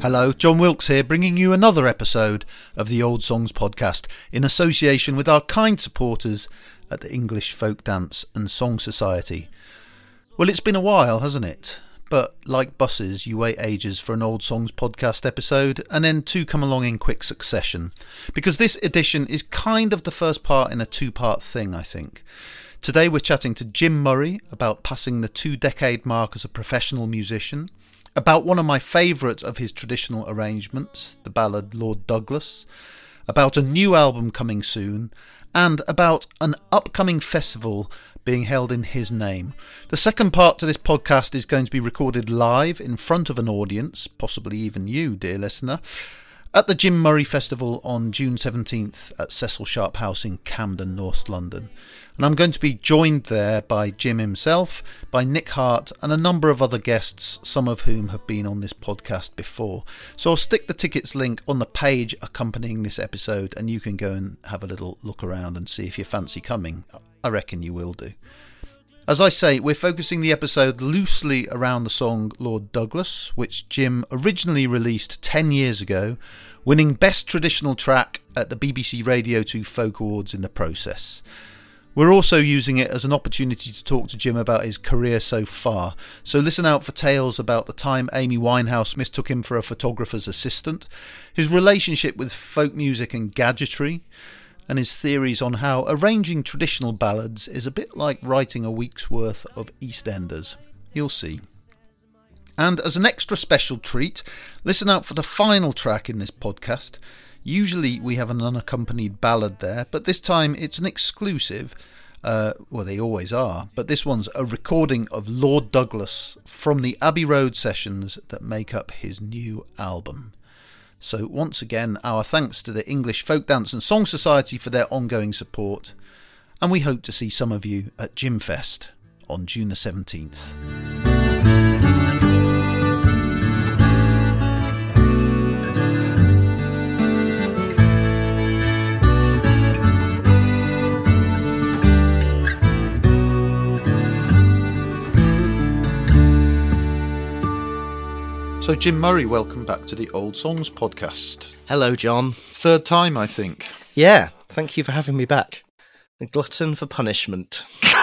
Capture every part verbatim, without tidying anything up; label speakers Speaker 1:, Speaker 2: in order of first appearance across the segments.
Speaker 1: Hello, John Wilkes here, bringing you another episode of the Old Songs podcast in association with our kind supporters at the English Folk Dance and Song Society. Well, it's been a while, hasn't it? But like buses, you wait ages for an Old Songs podcast episode, and then two come along in quick succession. Because this edition is kind of the first part in a two-part thing, I think. Today we're chatting to Jim Murray about passing the two-decade mark as a professional musician, about one of my favourite of his traditional arrangements, the ballad Lord Douglas, about a new album coming soon, and about an upcoming festival being held in his name. The second part to this podcast is going to be recorded live in front of an audience, possibly even you, dear listener, at the Jim Murray Festival on June seventeenth at Cecil Sharp House in Camden, North London. And I'm going to be joined there by Jim himself, by Nick Hart, and a number of other guests, some of whom have been on this podcast before. So I'll stick the tickets link on the page accompanying this episode, and you can go and have a little look around and see if you fancy coming. I reckon you will do. As I say, we're focusing the episode loosely around the song Lord Douglas, which Jim originally released ten years ago, winning Best Traditional Track at the B B C Radio two Folk Awards in the process. We're also using it as an opportunity to talk to Jim about his career so far, so listen out for tales about the time Amy Winehouse mistook him for a photographer's assistant, his relationship with folk music and gadgetry, and his theories on how arranging traditional ballads is a bit like writing a week's worth of EastEnders. You'll see. And as an extra special treat, listen out for the final track in this podcast. Usually we have an unaccompanied ballad there, but this time it's an exclusive. Uh, well, they always are, but this one's a recording of Lord Douglas from the Abbey Road sessions that make up his new album. So once again, our thanks to the English Folk Dance and Song Society for their ongoing support, and we hope to see some of you at Jimfest on June the seventeenth. So Jim Murray, welcome back to the Old Songs podcast.
Speaker 2: Hello, John.
Speaker 1: Third time, I think.
Speaker 2: Yeah, thank you for having me back. A glutton for punishment.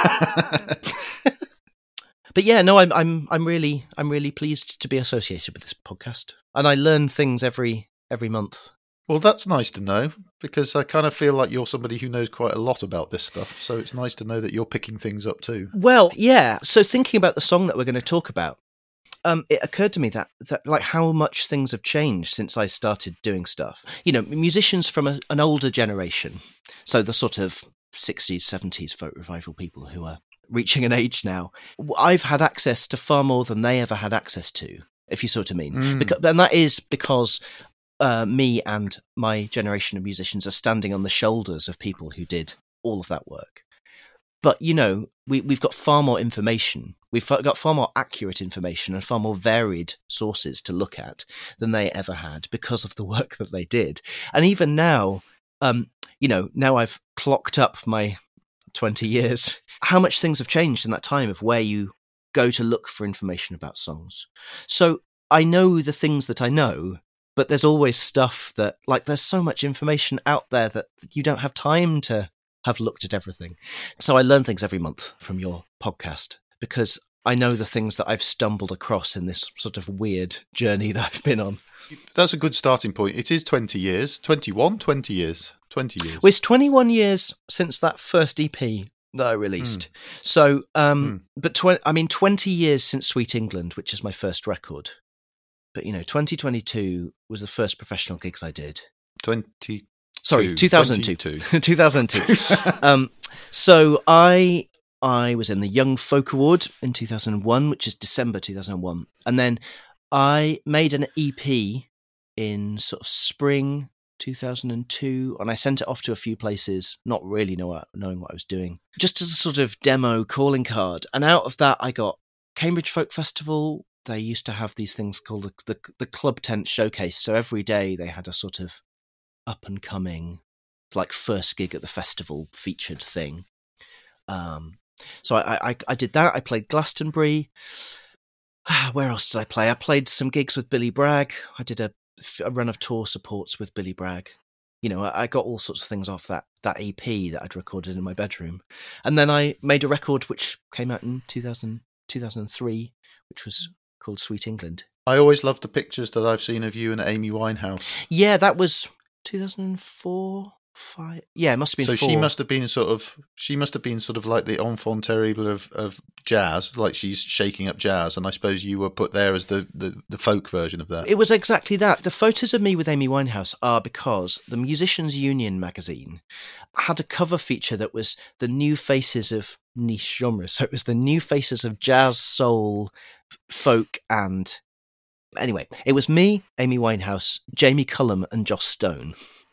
Speaker 2: But yeah, no, I'm I'm I'm really I'm really pleased to be associated with this podcast, and I learn things every every month.
Speaker 1: Well, that's nice to know, because I kind of feel like you're somebody who knows quite a lot about this stuff. So it's nice to know that you're picking things up too.
Speaker 2: Well, yeah. So thinking about the song that we're going to talk about. Um, it occurred to me that, that like how much things have changed since I started doing stuff. You know, musicians from a, an older generation, so the sort of sixties, seventies folk revival people who are reaching an age now, I've had access to far more than they ever had access to, if you sort of mean. Mm. Because, and that is because uh, me and my generation of musicians are standing on the shoulders of people who did all of that work. But, you know, we, we've got far more information. We've got far more accurate information and far more varied sources to look at than they ever had because of the work that they did. And even now, um, you know, now I've clocked up my twenty years, how much things have changed in that time of where you go to look for information about songs. So I know the things that I know, but there's always stuff that, like, there's so much information out there that you don't have time to have looked at everything. So I learn things every month from your podcast because I know the things that I've stumbled across in this sort of weird journey that I've been on.
Speaker 1: That's a good starting point. It is twenty years, twenty-one, twenty years, twenty years.
Speaker 2: Well, it's twenty-one years since that first E P that I released. Mm. So, um, mm. but tw- I mean, twenty years since Sweet England, which is my first record. But, you know, twenty twenty-two was the first professional gigs I did.
Speaker 1: twenty
Speaker 2: Sorry, two thousand two. two thousand two. um, so I I was in the Young Folk Award in two thousand one, which is December two thousand one. And then I made an E P in sort of spring two thousand two, and I sent it off to a few places, not really know, knowing what I was doing, just as a sort of demo calling card. And out of that, I got Cambridge Folk Festival. They used to have these things called the, the, the Club Tent Showcase. So every day they had a sort of up and coming, like first gig at the festival featured thing. Um, so I, I, I did that. I played Glastonbury. where else did I play? I played some gigs with Billy Bragg. I did a, a run of tour supports with Billy Bragg. You know, I, I got all sorts of things off that, that E P that I'd recorded in my bedroom. And then I made a record which came out in two thousand, two thousand three, which was called Sweet England.
Speaker 1: I always love the pictures that I've seen of you and Amy Winehouse.
Speaker 2: Yeah, that was two thousand four, five. Yeah, it must have been
Speaker 1: so
Speaker 2: four.
Speaker 1: she must have been sort of she must have been sort of like the enfant terrible of, of jazz, like she's shaking up jazz, and I suppose you were put there as the, the, the folk version of that.
Speaker 2: It was exactly that. The photos of me with Amy Winehouse are because the Musicians Union magazine had a cover feature that was the new faces of niche genres. So it was the new faces of jazz, soul, folk, and anyway, it was me, Amy Winehouse, Jamie Cullum, and Joss Stone.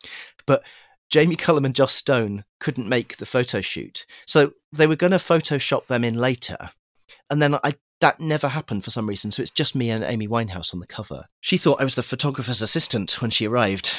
Speaker 2: But Jamie Cullum and Joss Stone couldn't make the photo shoot, so they were going to Photoshop them in later. And then I that never happened for some reason, so it's just me and Amy Winehouse on the cover. She thought I was the photographer's assistant when she arrived.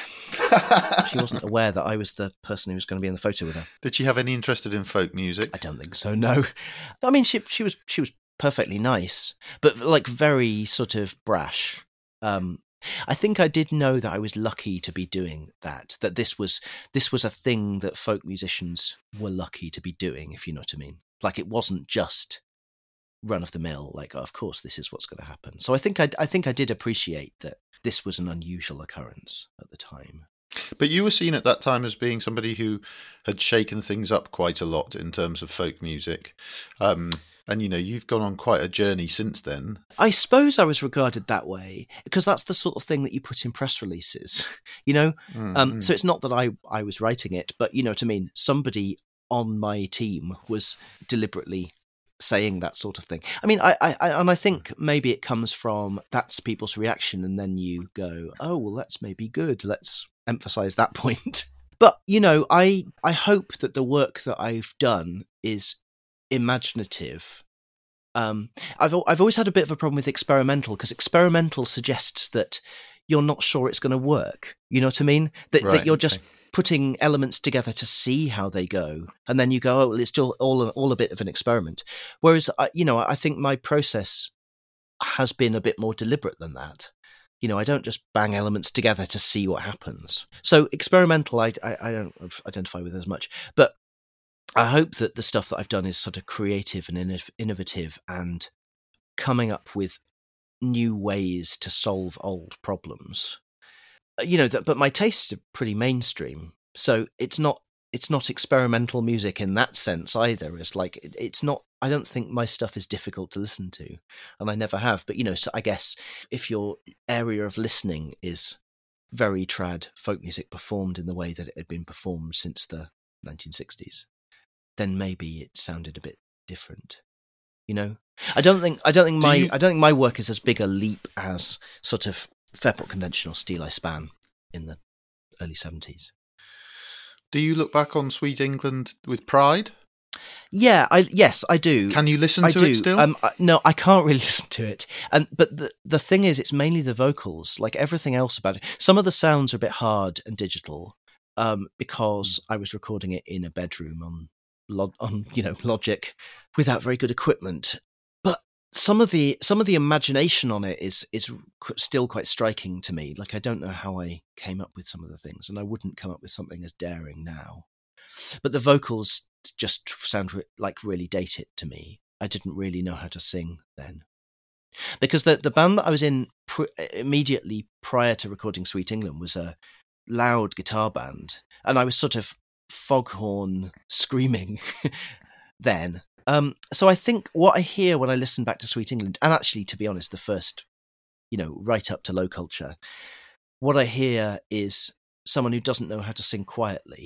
Speaker 2: She wasn't aware that I was the person who was going to be in the photo with her.
Speaker 1: Did she have any interest in folk music?
Speaker 2: I don't think so, no. I mean, she she was she was perfectly nice, but like very sort of brash. Um, I think I did know that I was lucky to be doing that, that this was this was a thing that folk musicians were lucky to be doing, if you know what I mean. Like it wasn't just run of the mill, like, oh, of course this is what's going to happen. So I think I, I think I did appreciate that this was an unusual occurrence at the time.
Speaker 1: But you were seen at that time as being somebody who had shaken things up quite a lot in terms of folk music. Um And, you know, you've gone on quite a journey since then.
Speaker 2: I suppose I was regarded that way because that's the sort of thing that you put in press releases, you know? Mm-hmm. Um, so it's not that I, I was writing it, but you know what I mean? Somebody on my team was deliberately saying that sort of thing. I mean, I, I, I and I think maybe it comes from that's people's reaction, and then you go, oh, well, that's maybe good. Let's emphasize that point. But, you know, I I hope that the work that I've done is imaginative. Um, I've I've always had a bit of a problem with experimental because experimental suggests that you're not sure it's going to work. You know what I mean? That
Speaker 1: right,
Speaker 2: that you're just
Speaker 1: okay.
Speaker 2: putting elements together to see how they go, and then you go, oh, well, it's still all all a bit of an experiment. Whereas, I, you know, I think my process has been a bit more deliberate than that. You know, I don't just bang elements together to see what happens. So experimental, I I, I don't identify with as much, but I hope that the stuff that I've done is sort of creative and innovative and coming up with new ways to solve old problems. You know, but my tastes are pretty mainstream, so it's not it's not experimental music in that sense either. It's like it's not. I don't think my stuff is difficult to listen to, and I never have. But you know, so I guess if your area of listening is very trad folk music performed in the way that it had been performed since the nineteen sixties. Then maybe it sounded a bit different, you know. I don't think I don't think
Speaker 1: Do
Speaker 2: my
Speaker 1: you...
Speaker 2: I don't think my work is as big a leap as sort of Fairport Convention or Steel I Span in the early seventies.
Speaker 1: Do you look back on Sweet England with pride?
Speaker 2: Yeah, I yes I do.
Speaker 1: Can you listen
Speaker 2: I
Speaker 1: to
Speaker 2: do.
Speaker 1: it still?
Speaker 2: Um, I, no, I can't really listen to it. And but the the thing is, it's mainly the vocals. Like everything else about it, some of the sounds are a bit hard and digital um, because I was recording it in a bedroom on. on you know Logic without very good equipment, but some of the some of the imagination on it is is still quite striking to me. Like I don't know how I came up with some of the things, and I wouldn't come up with something as daring now. But the vocals just sound re- like really dated to me. I didn't really know how to sing then, because the the band that I was in pr- immediately prior to recording Sweet England was a loud guitar band, and I was sort of foghorn screaming then. Um, so I think what I hear when I listen back to Sweet England, and actually, to be honest, the first, you know, right up to Low Culture, what I hear is someone who doesn't know how to sing quietly.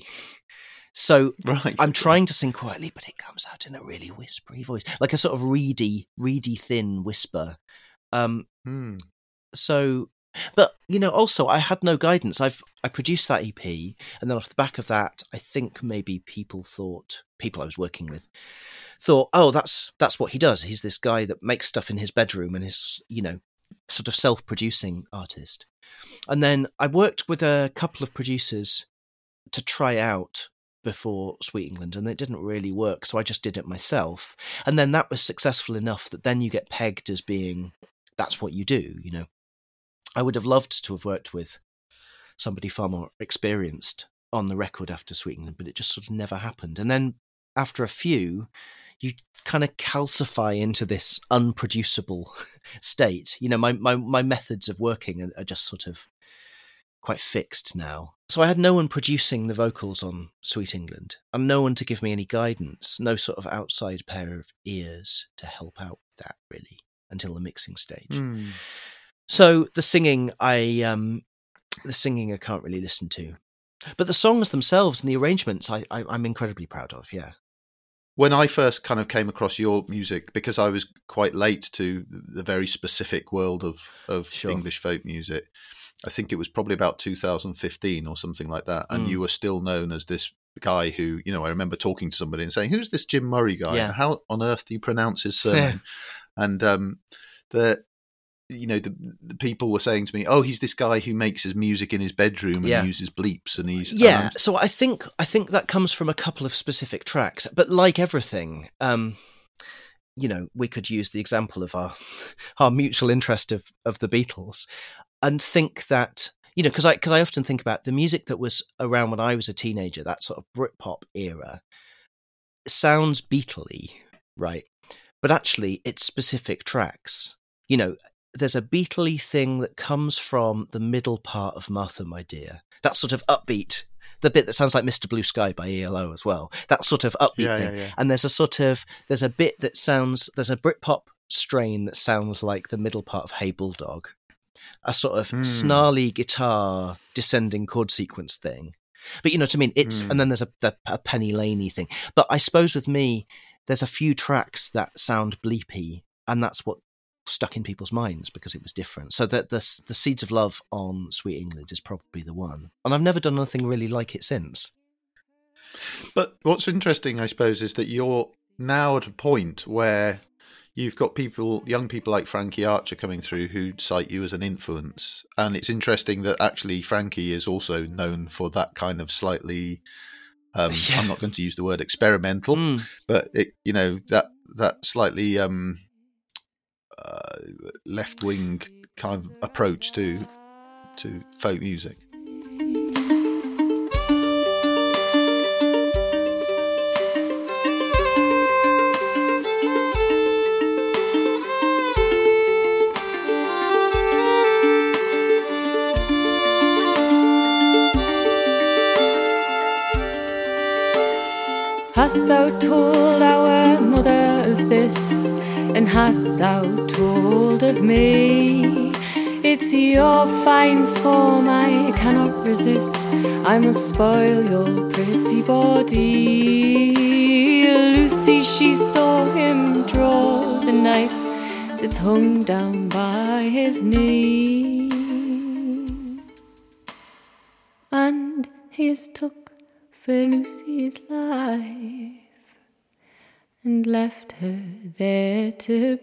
Speaker 2: So
Speaker 1: right.
Speaker 2: I'm trying to sing quietly, but it comes out in a really whispery voice, like a sort of reedy, reedy, thin whisper. Um,
Speaker 1: hmm.
Speaker 2: So... But, you know, also I had no guidance. I've I produced that E P, and then off the back of that, I think maybe people thought, people I was working with, thought, oh, that's that's what he does. He's this guy that makes stuff in his bedroom and is, you know, sort of self-producing artist. And then I worked with a couple of producers to try out before Sweet England, and it didn't really work, so I just did it myself. And then that was successful enough that then you get pegged as being that's what you do, you know. I would have loved to have worked with somebody far more experienced on the record after Sweet England, but it just sort of never happened. And then after a few, you kind of calcify into this unproducible state. You know, my, my, my methods of working are, are just sort of quite fixed now. So I had no one producing the vocals on Sweet England, and no one to give me any guidance, no sort of outside pair of ears to help out with that, really, until the mixing stage. Mm. So the singing, I um, the singing I can't really listen to. But the songs themselves and the arrangements, I, I, I'm incredibly proud of, yeah.
Speaker 1: When I first kind of came across your music, because I was quite late to the very specific world of, of sure. English folk music, I think it was probably about two thousand fifteen or something like that. And mm. you were still known as this guy who, you know, I remember talking to somebody and saying, who's this Jim Murray guy?
Speaker 2: Yeah.
Speaker 1: How on earth do you pronounce his surname? and um, the... you know, the, the people were saying to me, oh, he's this guy who makes his music in his bedroom and
Speaker 2: yeah.
Speaker 1: uses bleeps. And he's
Speaker 2: Yeah,
Speaker 1: and
Speaker 2: so I think I think that comes from a couple of specific tracks. But like everything, um, you know, we could use the example of our our mutual interest of, of the Beatles and think that, you know, because I, cause I often think about the music that was around when I was a teenager, that sort of Britpop era, sounds Beatle-y, right? But actually, it's specific tracks. You know, there's a Beatle-y thing that comes from the middle part of Martha, My Dear. That sort of upbeat, the bit that sounds like Mister Blue Sky by E L O as well. That sort of upbeat
Speaker 1: yeah,
Speaker 2: thing.
Speaker 1: Yeah, yeah.
Speaker 2: And there's a sort of, there's a bit that sounds, there's a Britpop strain that sounds like the middle part of Hey Bulldog. A sort of mm. snarly guitar descending chord sequence thing. But you know what I mean? It's, mm. and then there's a, the, a Penny Laney thing. But I suppose with me, there's a few tracks that sound bleepy, and that's what stuck in people's minds because it was different. So that the the Seeds of Love on Sweet England is probably the one, and I've never done anything really like it since.
Speaker 1: But what's interesting, I suppose, is that you're now at a point where you've got people, young people like Frankie Archer coming through who cite you as an influence, and it's interesting that actually Frankie is also known for that kind of slightly um yeah. I'm not going to use the word experimental, mm. but it, you know, that that slightly um Uh, left-wing kind of approach to to folk music.
Speaker 3: Hast thou told our mother of this? And hast thou told of me? It's your fine form I cannot resist. I must spoil your pretty body. Lucy, she saw him draw the knife that's hung down by his knee, and he is took for Lucy's life and left her there to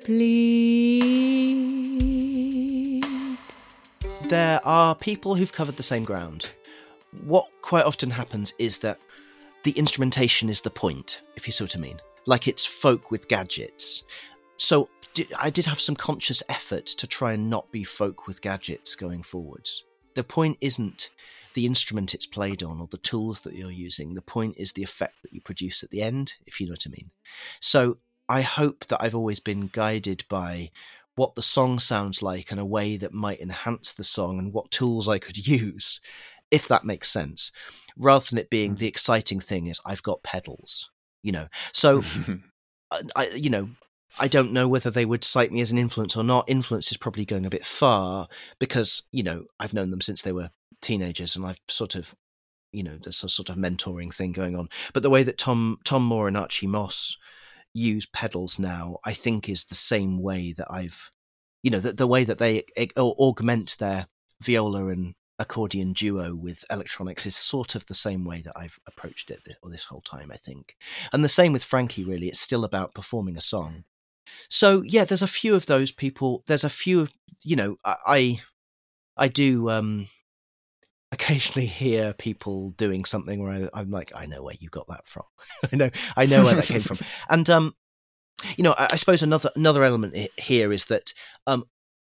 Speaker 3: bleed.
Speaker 2: There are people who've covered the same ground. What quite often happens is that the instrumentation is the point, if you see what I mean. Like it's folk with gadgets. So I did have some conscious effort to try and not be folk with gadgets going forwards. The point isn't the instrument it's played on or the tools that you're using. The point is the effect that you produce at the end, if you know what I mean. So I hope that I've always been guided by what the song sounds like in a way that might enhance the song and what tools I could use, if that makes sense, rather than it being the exciting thing is I've got pedals, you know. So, I, you know, I don't know whether they would cite me as an influence or not. Influence is probably going a bit far because, you know, I've known them since they were teenagers and I've sort of, you know, there's a sort of mentoring thing going on. But the way that Tom Tom Moore and Archie Moss use pedals now, I think is the same way that I've, you know, the, the way that they augment their viola and accordion duo with electronics is sort of the same way that I've approached it this whole time, I think. And the same with Frankie, really. It's still about performing a song. So, yeah, there's a few of those people. There's a few, you know, I I do um, occasionally hear people doing something where I, I'm like, I know where you got that from. I know I know where that came from. And, um, you know, I, I suppose another another element here is that um,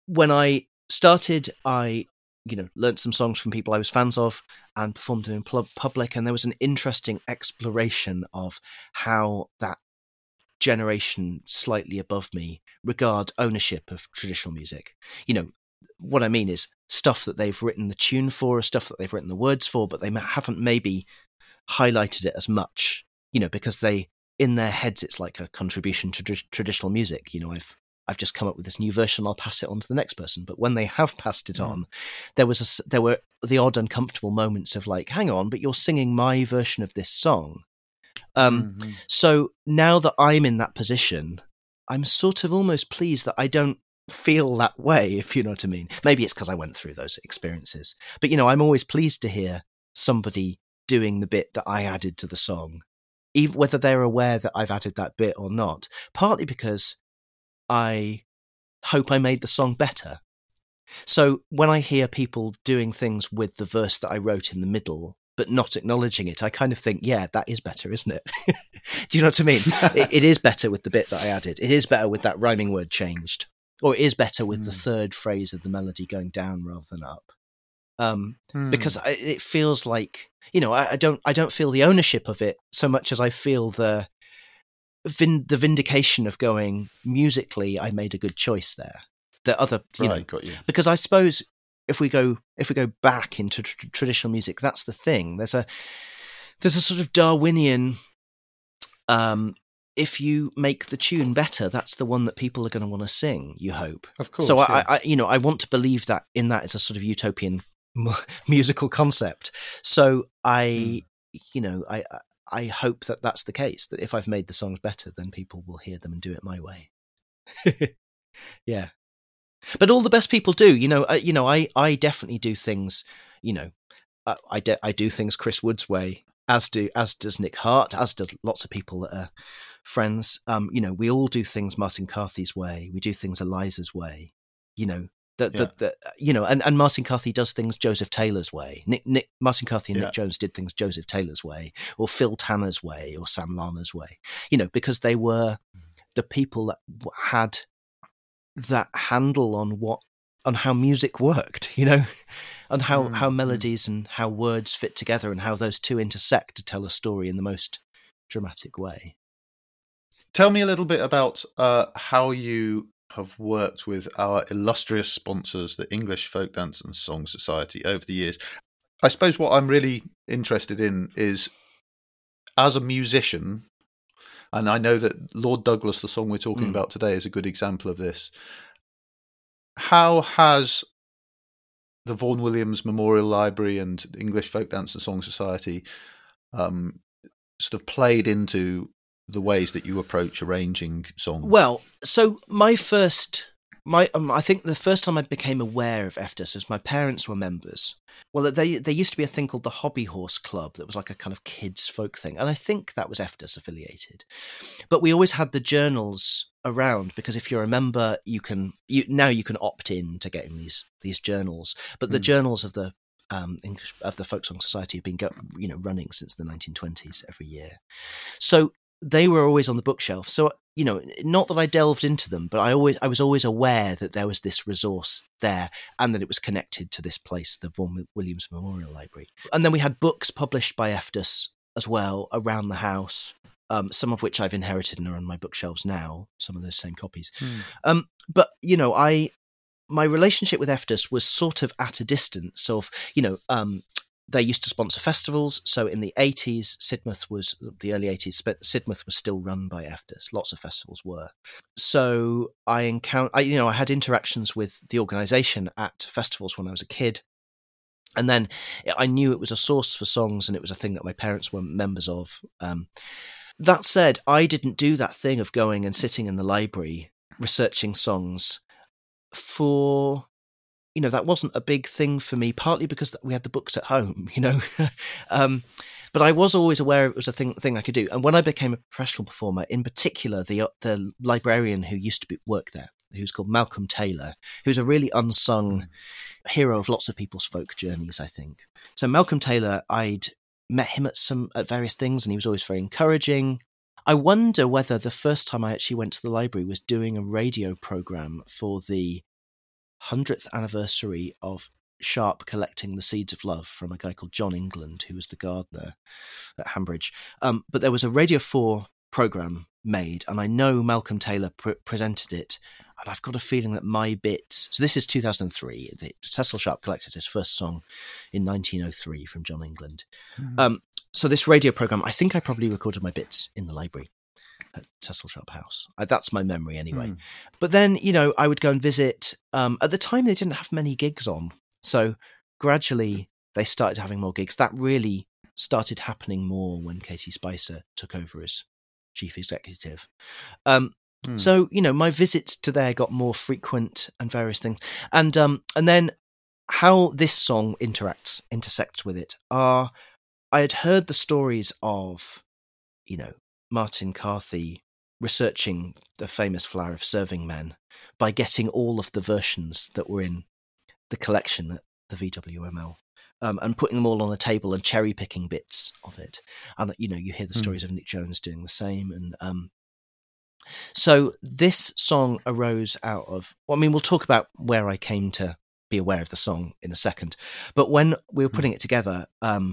Speaker 2: when I started, I, you know, learnt some songs from people I was fans of and performed them in pub- public. And there was an interesting exploration of how that generation slightly above me regard ownership of traditional music. You know, what I mean is stuff that they've written the tune for, stuff that they've written the words for, but they haven't maybe highlighted it as much, you know, because they, in their heads, it's like a contribution to tr- traditional music. You know, I've I've just come up with this new version. I'll pass it on to the next person. But when they have passed it on, there was a, there were the odd uncomfortable moments of like, hang on, but you're singing my version of this song. Um, mm-hmm. So now that I'm in that position, I'm sort of almost pleased that I don't feel that way, if you know what I mean. Maybe it's because I went through those experiences. But, you know, I'm always pleased to hear somebody doing the bit that I added to the song, even whether they're aware that I've added that bit or not, partly because I hope I made the song better. So when I hear people doing things with the verse that I wrote in the middle, but not acknowledging it, I kind of think, yeah, that is better, isn't it? Do you know what I mean? it, it is better with the bit that I added. It is better with that rhyming word changed. Or it is better with mm. the third phrase of the melody going down rather than up. Um, mm. Because I, it feels like, you know, I, I don't I don't feel the ownership of it so much as I feel the Vin- the vindication of going, musically, I made a good choice there. The other, you
Speaker 1: right,
Speaker 2: know,
Speaker 1: got you.
Speaker 2: Because I suppose if we go if we go back into tr- traditional music, that's the thing. There's a there's a sort of Darwinian. Um, if you make the tune better, that's the one that people are going to want to sing. You hope,
Speaker 1: of course.
Speaker 2: So
Speaker 1: yeah.
Speaker 2: I, I, you know, I want to believe that in that it's a sort of utopian m- musical concept. So I, mm. you know, I. I I hope that that's the case, that if I've made the songs better, then people will hear them and do it my way. Yeah. But all the best people do, you know, uh, you know, I, I definitely do things, you know, uh, I, de- I do things Chris Wood's way, as do, as does Nick Hart, as do lots of people that are friends. Um, you know, we all do things Martin Carthy's way. We do things Eliza's way, you know, that,
Speaker 1: yeah.
Speaker 2: that, that, you know, and, and Martin Carthy does things Joseph Taylor's way. Nick, Nick, Martin Carthy and
Speaker 1: yeah.
Speaker 2: Nick Jones did things Joseph Taylor's way, or Phil Tanner's way, or Sam Lana's way, you know, because they were the people that had that handle on what, on how music worked, you know, on how, mm, how melodies mm. and how words fit together and how those two intersect to tell a story in the most dramatic way.
Speaker 1: Tell me a little bit about uh, how you have worked with our illustrious sponsors, the English Folk Dance and Song Society, over the years. I suppose what I'm really interested in is, as a musician, and I know that Lord Douglas, the song we're talking mm. about today, is a good example of this. How has the Vaughan Williams Memorial Library and English Folk Dance and Song Society um, sort of played into the ways that you approach arranging songs?
Speaker 2: Well, so my first, my um, I think the first time I became aware of F D S is my parents were members. Well, they there used to be a thing called the Hobby Horse Club that was like a kind of kids folk thing, and I think that was F D S affiliated. But we always had the journals around, because if you're a member, you can you now you can opt in to getting these these journals. But the mm. journals of the um, English of the Folk Song Society have been go, you know running since the nineteen twenties every year. So they were always on the bookshelf. So, you know, not that I delved into them, but I always I was always aware that there was this resource there and that it was connected to this place, the Vaughan Williams Memorial Library. And then we had books published by F D S as well around the house, um, some of which I've inherited and are on my bookshelves now, some of those same copies. Hmm. Um, but, you know, I my relationship with F D S was sort of at a distance of, you know, um, they used to sponsor festivals. So in the eighties, Sidmouth was, the early eighties, Sidmouth was still run by F D S. Lots of festivals were. So I encountered, I, you know, I had interactions with the organisation at festivals when I was a kid. And then I knew it was a source for songs and it was a thing that my parents were members of. Um, that said, I didn't do that thing of going and sitting in the library researching songs for... You know, that wasn't a big thing for me, partly because we had the books at home, you know. um, but I was always aware it was a thing thing I could do. And when I became a professional performer, in particular, the the librarian who used to be, work there, who's called Malcolm Taylor, who's a really unsung hero of lots of people's folk journeys, I think. So Malcolm Taylor, I'd met him at some at various things, and he was always very encouraging. I wonder whether the first time I actually went to the library was doing a radio program for the hundredth anniversary of Sharp collecting the Seeds of Love from a guy called John England, who was the gardener at Hambridge. Um, but there was a Radio four programme made, and I know Malcolm Taylor pre- presented it, and I've got a feeling that My Bits... So this is two thousand three. The, Cecil Sharp collected his first song in nineteen oh three from John England. Mm. Um, so this radio programme, I think I probably recorded My Bits in the library at Cecil Sharp House. I, that's my memory anyway. Mm. But then, you know, I would go and visit. Um, at the time, they didn't have many gigs on. So gradually, they started having more gigs. That really started happening more when Katie Spicer took over as chief executive. Um, mm. So, you know, my visits to there got more frequent and various things. And um, and then how this song interacts, intersects with it are, I had heard the stories of, you know, Martin Carthy researching the famous Flower of Serving Men by getting all of the versions that were in the collection at the V W M L. Um, and putting them all on a table and cherry picking bits of it. And, you know, you hear the stories mm. of Nick Jones doing the same. And um, so this song arose out of, well, I mean, we'll talk about where I came to be aware of the song in a second. But when we were putting mm. it together, um,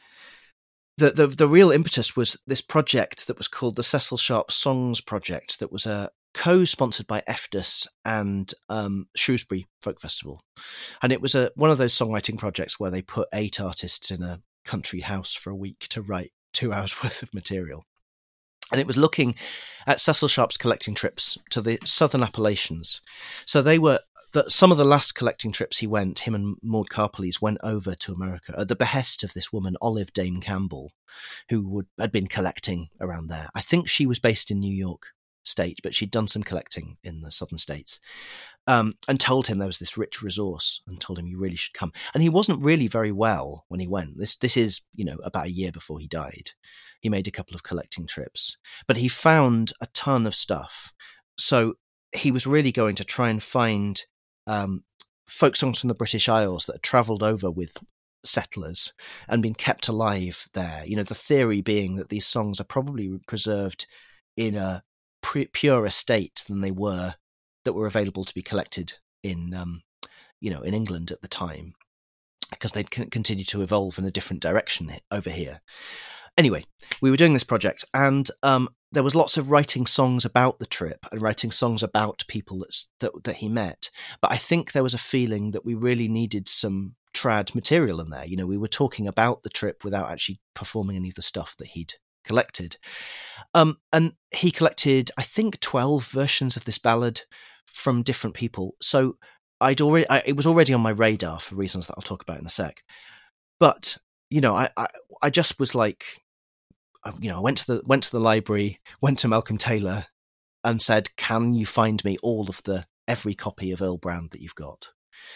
Speaker 2: the, the the real impetus was this project that was called the Cecil Sharp Songs Project, that was a co-sponsored by F D U S and um, Shrewsbury Folk Festival. And it was a one of those songwriting projects where they put eight artists in a country house for a week to write two hours worth of material. And it was looking at Cecil Sharp's collecting trips to the Southern Appalachians. So they were, the, some of the last collecting trips he went, him and Maud Carpeles went over to America at the behest of this woman, Olive Dame Campbell, who would, had been collecting around there. I think she was based in New York State, but she'd done some collecting in the southern states, um, and told him there was this rich resource and told him you really should come. And he wasn't really very well when he went. This this is, you know, about a year before he died. He made a couple of collecting trips, but he found a ton of stuff. So he was really going to try and find um, folk songs from the British Isles that had travelled over with settlers and been kept alive there. You know, the theory being that these songs are probably preserved in a purer state than they were that were available to be collected in, um, you know, in England at the time, because they'd c- continued to evolve in a different direction over here. Anyway, we were doing this project, and um, there was lots of writing songs about the trip and writing songs about people that, that that he met. But I think there was a feeling that we really needed some trad material in there. You know, we were talking about the trip without actually performing any of the stuff that he'd collected. Um, and he collected, I think, twelve versions of this ballad from different people. So I'd already, I, it was already on my radar for reasons that I'll talk about in a sec. But, you know, I, I, I just was like, you know, I went to the went to the library, went to Malcolm Taylor, and said, "Can you find me all of the every copy of Earl Brand that you've got?"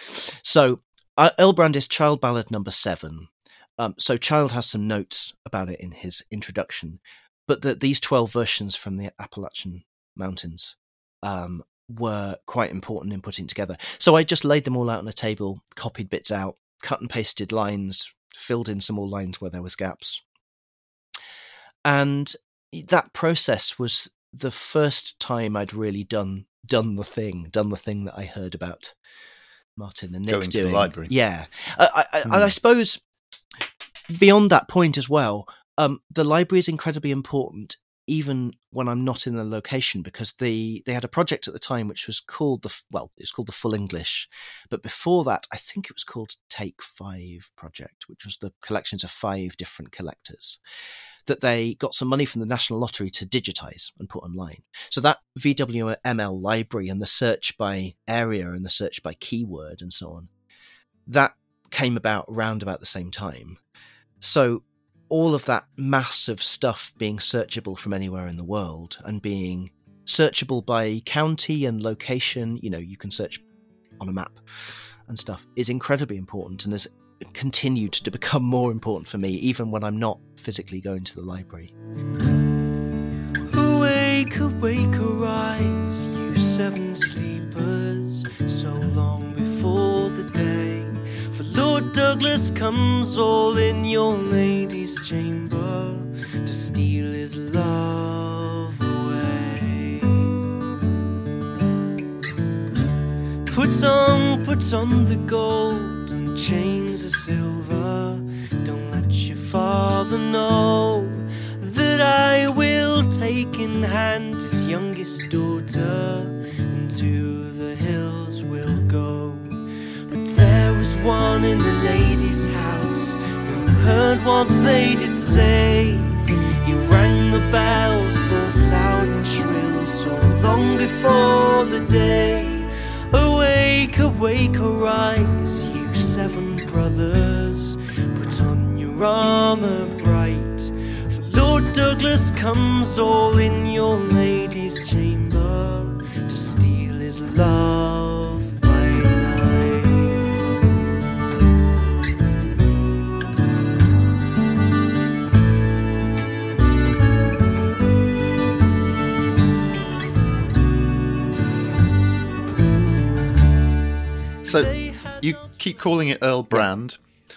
Speaker 2: So uh, Earl Brand is Child Ballad number seven. Um, so Child has some notes about it in his introduction, but the, these twelve versions from the Appalachian Mountains um, were quite important in putting together. So I just laid them all out on a table, copied bits out, cut and pasted lines, filled in some more lines where there was gaps. And that process was the first time I'd really done done the thing, done the thing that I heard about Martin and Nick
Speaker 1: Going
Speaker 2: doing.
Speaker 1: To the library.
Speaker 2: Yeah. Uh, I, I, mm. And I suppose beyond that point as well, um, the library is incredibly important, even when I'm not in the location, because they, they had a project at the time which was called the, well, it was called the Full English. But before that, I think it was called Take Five Project, which was the collections of five different collectors that they got some money from the National Lottery to digitize and put online. So that V W M L library and the search by area and the search by keyword and so on, that came about around about the same time. So all of that mass of stuff being searchable from anywhere in the world and being searchable by county and location, you know, you can search on a map and stuff, is incredibly important and has continued to become more important for me, even when I'm not physically going to the library.
Speaker 4: Awake, awake, arise, you seven sleepers, so long before the day. For Lord Douglas comes all in your lady's chamber to steal his love away. Put put on, put on the gold and chains of silver. Don't let your father know that I will take in hand his youngest daughter, and to the hills we'll go. But there was one in the lady's house who heard what they did say. He rang the bells both loud and shrill, so long before the day. Awake, awake, arise, you seven brothers, put on your armour bright, for Lord Douglas comes all in your lady's chamber to steal his love by night.
Speaker 1: So you keep calling it Earl Brand.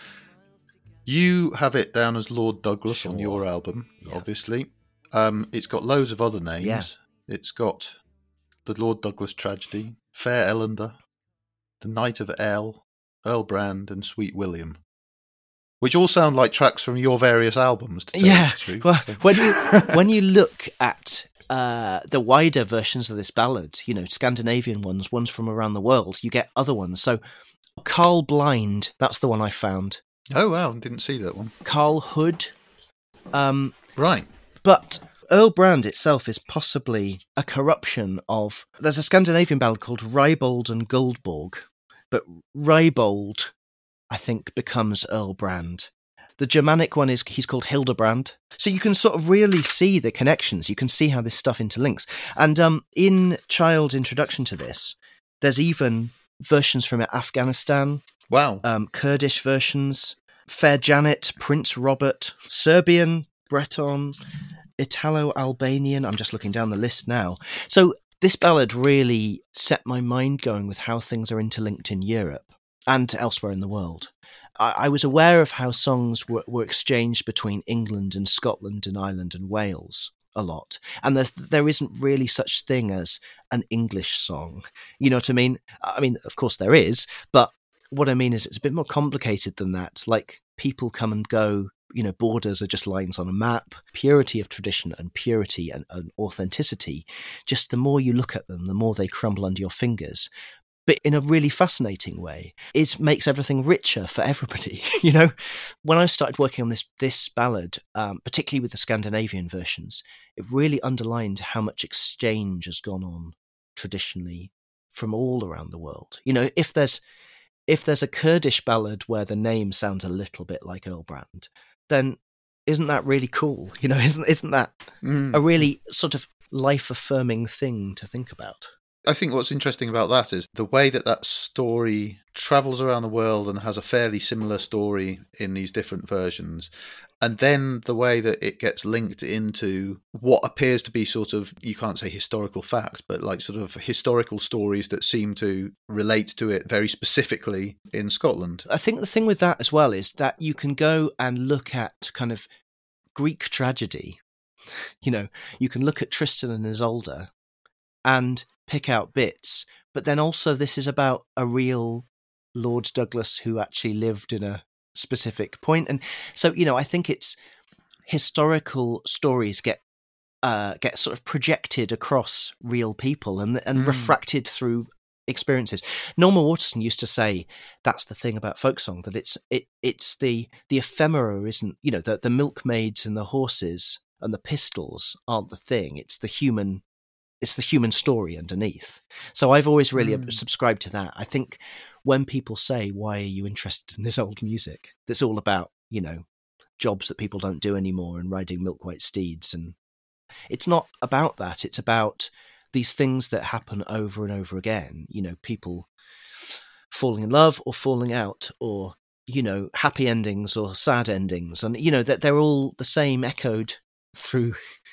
Speaker 1: You have it down as Lord Douglas
Speaker 2: Sure.
Speaker 1: on your album,
Speaker 2: Yeah.
Speaker 1: obviously. Um, it's got loads of other names.
Speaker 2: Yeah.
Speaker 1: It's got the Lord Douglas Tragedy, Fair Ellender, The Knight of El, Earl Brand, and Sweet William, which all sound like tracks from your various albums. To tell
Speaker 2: Yeah,
Speaker 1: you the truth.
Speaker 2: well,
Speaker 1: So-
Speaker 2: when you when you look at uh, the wider versions of this ballad, you know, Scandinavian ones, ones from around the world, you get other ones. So, Carl Blind, that's the one I found.
Speaker 1: Oh wow, didn't see that one.
Speaker 2: Carl Hood, um,
Speaker 1: Right.
Speaker 2: but Earl Brand itself is possibly a corruption of. There's a Scandinavian ballad called Rybold and Guldborg, but Rybold, I think, becomes Earl Brand. The Germanic one is he's called Hildebrand. So you can sort of really see the connections. You can see how this stuff interlinks. And um, in Child Introduction to this, there's even versions from Afghanistan,
Speaker 1: Wow.
Speaker 2: um, Kurdish versions, Fair Janet, Prince Robert, Serbian, Breton, Italo-Albanian. I'm just looking down the list now. So this ballad really set my mind going with how things are interlinked in Europe and elsewhere in the world. I, I was aware of how songs were, were exchanged between England and Scotland and Ireland and Wales a lot. And there, there isn't really such thing as an English song. You know what I mean? I mean, of course there is, but what I mean is it's a bit more complicated than that. Like, people come and go, you know, borders are just lines on a map. Purity of tradition and purity and, and authenticity, just the more you look at them, the more they crumble under your fingers. But in a really fascinating way. It makes everything richer for everybody. You know, when I started working on this this ballad, um, particularly with the Scandinavian versions, it really underlined how much exchange has gone on traditionally from all around the world. You know, if there's if there's a Kurdish ballad where the name sounds a little bit like Earl Brand, then isn't that really cool? You know, isn't isn't that
Speaker 1: Mm.
Speaker 2: a really sort of life affirming thing to think about?
Speaker 1: I think what's interesting about that is the way that that story travels around the world and has a fairly similar story in these different versions. And then the way that it gets linked into what appears to be sort of, you can't say historical fact, but like sort of historical stories that seem to relate to it very specifically in Scotland.
Speaker 2: I think the thing with that as well is that you can go and look at kind of Greek tragedy. You know, you can look at Tristan and Isolde and pick out bits, but then also this is about a real Lord Douglas who actually lived in a specific point. And so, you know, I think it's historical stories get uh, get sort of projected across real people and and
Speaker 1: Mm.
Speaker 2: refracted through experiences. Norma Waterson used to say that's the thing about folk song, that it's it it's the the ephemera isn't, you know, the the milkmaids and the horses and the pistols aren't the thing. It's the human it's the human story underneath. So I've always really
Speaker 1: Mm.
Speaker 2: subscribed to that. I think when people say, why are you interested in this old music that's all about, you know, jobs that people don't do anymore and riding milk white steeds, and it's not about that. It's about these things that happen over and over again, you know, people falling in love or falling out, or, you know, happy endings or sad endings, and, you know, that they're all the same, echoed through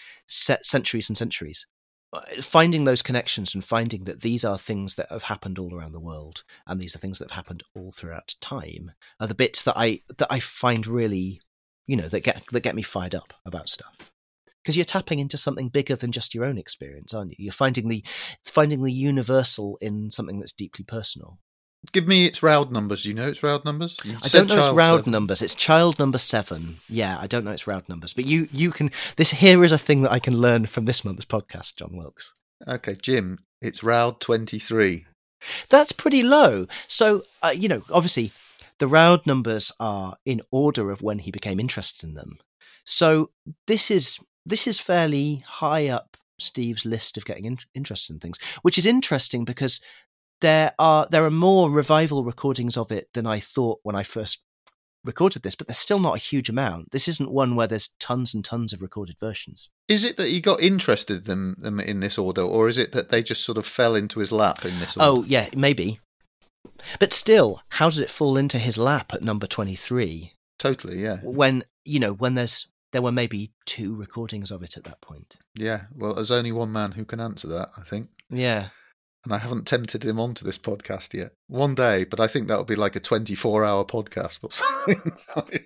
Speaker 2: set centuries and centuries. Finding those connections and finding that these are things that have happened all around the world, and these are things that have happened all throughout time, are the bits that I that I find really, you know, that get that get me fired up about stuff. because you're tapping into something bigger than just your own experience, aren't you? You're finding the finding the universal in something that's deeply personal.
Speaker 1: Give me its Roud numbers. You know its Roud numbers? You
Speaker 2: I don't know its
Speaker 1: child
Speaker 2: Roud
Speaker 1: seven.
Speaker 2: numbers. It's child number seven. Yeah, I don't know its Roud numbers. But you, you can... This here is a thing that I can learn from this month's podcast, John Wilkes.
Speaker 1: Okay, Jim, it's Roud twenty-three.
Speaker 2: That's pretty low. So, uh, you know, obviously, the Roud numbers are in order of when he became interested in them. So this is this is fairly high up Steve's list of getting in- interested in things, which is interesting because there are there are more revival recordings of it than I thought when I first recorded this, but there's still not a huge amount. This isn't one where there's tons and tons of recorded versions.
Speaker 1: Is it that he got interested in them in this order, or is it that they just sort of fell into his lap in this order?
Speaker 2: Oh, yeah, maybe. But still, how did it fall into his lap at number twenty-three?
Speaker 1: Totally, yeah.
Speaker 2: When, you know, when there's there were maybe two recordings of it at that point.
Speaker 1: Yeah, well, there's only one man who can answer that, I think.
Speaker 2: Yeah.
Speaker 1: And I haven't tempted him onto this podcast yet. One day, but I think that would be like a twenty-four hour podcast or something.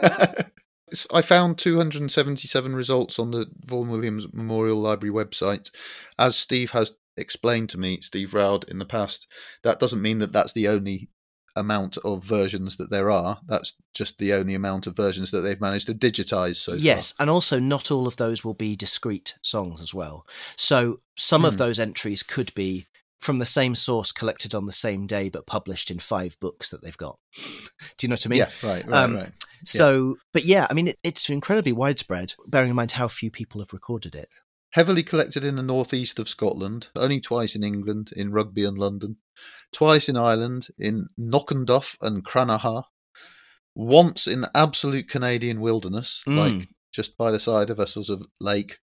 Speaker 1: I found two hundred seventy-seven results on the Vaughan Williams Memorial Library website. As Steve has explained to me, Steve Roud, in the past, that doesn't mean that that's the only amount of versions that there are. That's just the only amount of versions that they've managed to digitize so
Speaker 2: yes,
Speaker 1: far.
Speaker 2: And also not all of those will be discrete songs as well. So some
Speaker 1: Hmm.
Speaker 2: of those entries could be from the same source collected on the same day but published in five books that they've got. Do you know what I mean?
Speaker 1: Yeah, right, right,
Speaker 2: Um,
Speaker 1: right.
Speaker 2: So, but yeah, I mean, it, it's incredibly widespread, bearing in mind how few people have recorded it.
Speaker 1: Heavily collected in the northeast of Scotland, only twice in England, in Rugby and London, twice in Ireland, in Knockanduff and Cranaha, once in absolute Canadian wilderness,
Speaker 2: Mm.
Speaker 1: like just by the side of a sort of lake,